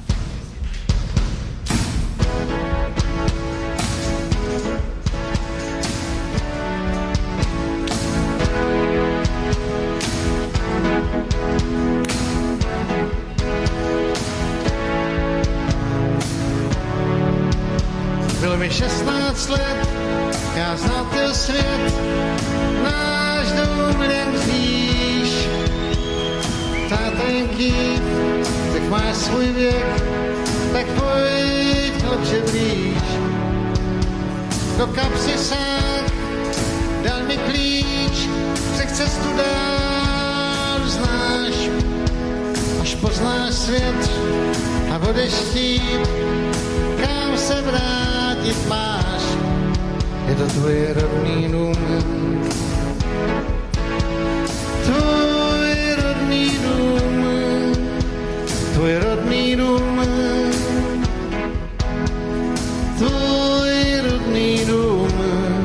Bylo mi šestnáct let, já znal ten svět, náš dům jen zvíš. Tátenky, tak máš svůj věk, tak pojď, chlapče, blíž. Do kapsy sák, dal mi klíč, řek cestu dál znáš. Až poznáš svět a budeš chtít, kam se vrátit máš. Je to tvůj rodný dům, tvůj rodný dům, tvůj rodný dům, tvůj rodný dům.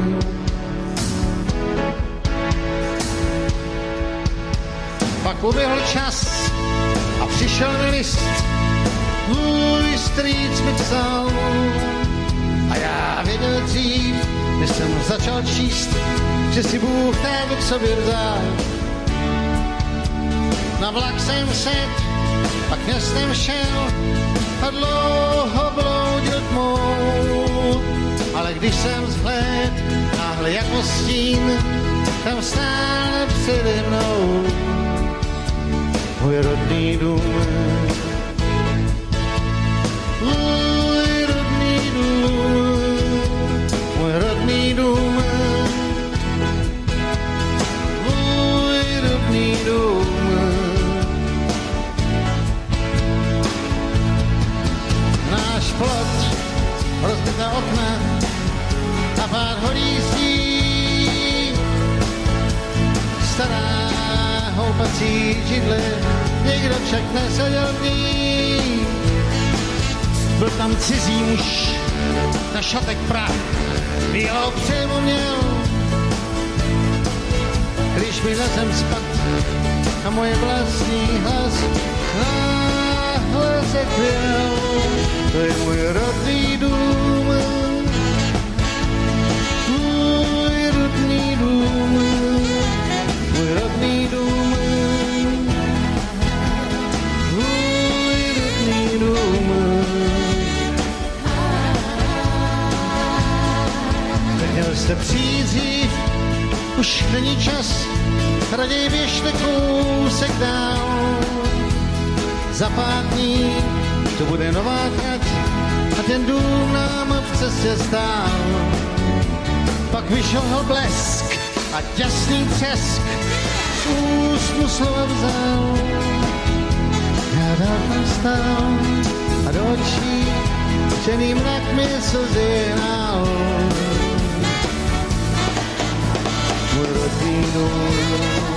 Pak uběhl čas a přišel mi list, můj strýc mi psal a já věděl dřív, než jsem začal číst, že si Bůh tebe k sobě vzal. Na vlak jsem set, pak městem šel a dlouho bloudil tmou, ale když jsem vzhled, náhle jako stín, tam stále přede mnou můj rodný dům. Můj rodný dům, můj rodný dům, můj rodný dům. Náš plot, rozbité okna a pár holí zdí, stará houpací židle, někdo však neseděl v ní. Byl tam cizí muž, na šatek prach, bílou přemu měl. Když mi na zem spad a moje vlastní hlas náhle se chvěl, to je můj rodný dům, můj rodný dům, můj rodný dům, můj rodný dům. Nechcete přijít dřív, už není čas, raději běžte kousek dál. Za pár dní to bude nová trať a ten dům nám v cestě stál. Pak vyšel blesk a děsný třesk, z úst mu slova vzal. Já dávno stál a do očí černý mrak mi slzy nál. Můj rodný dům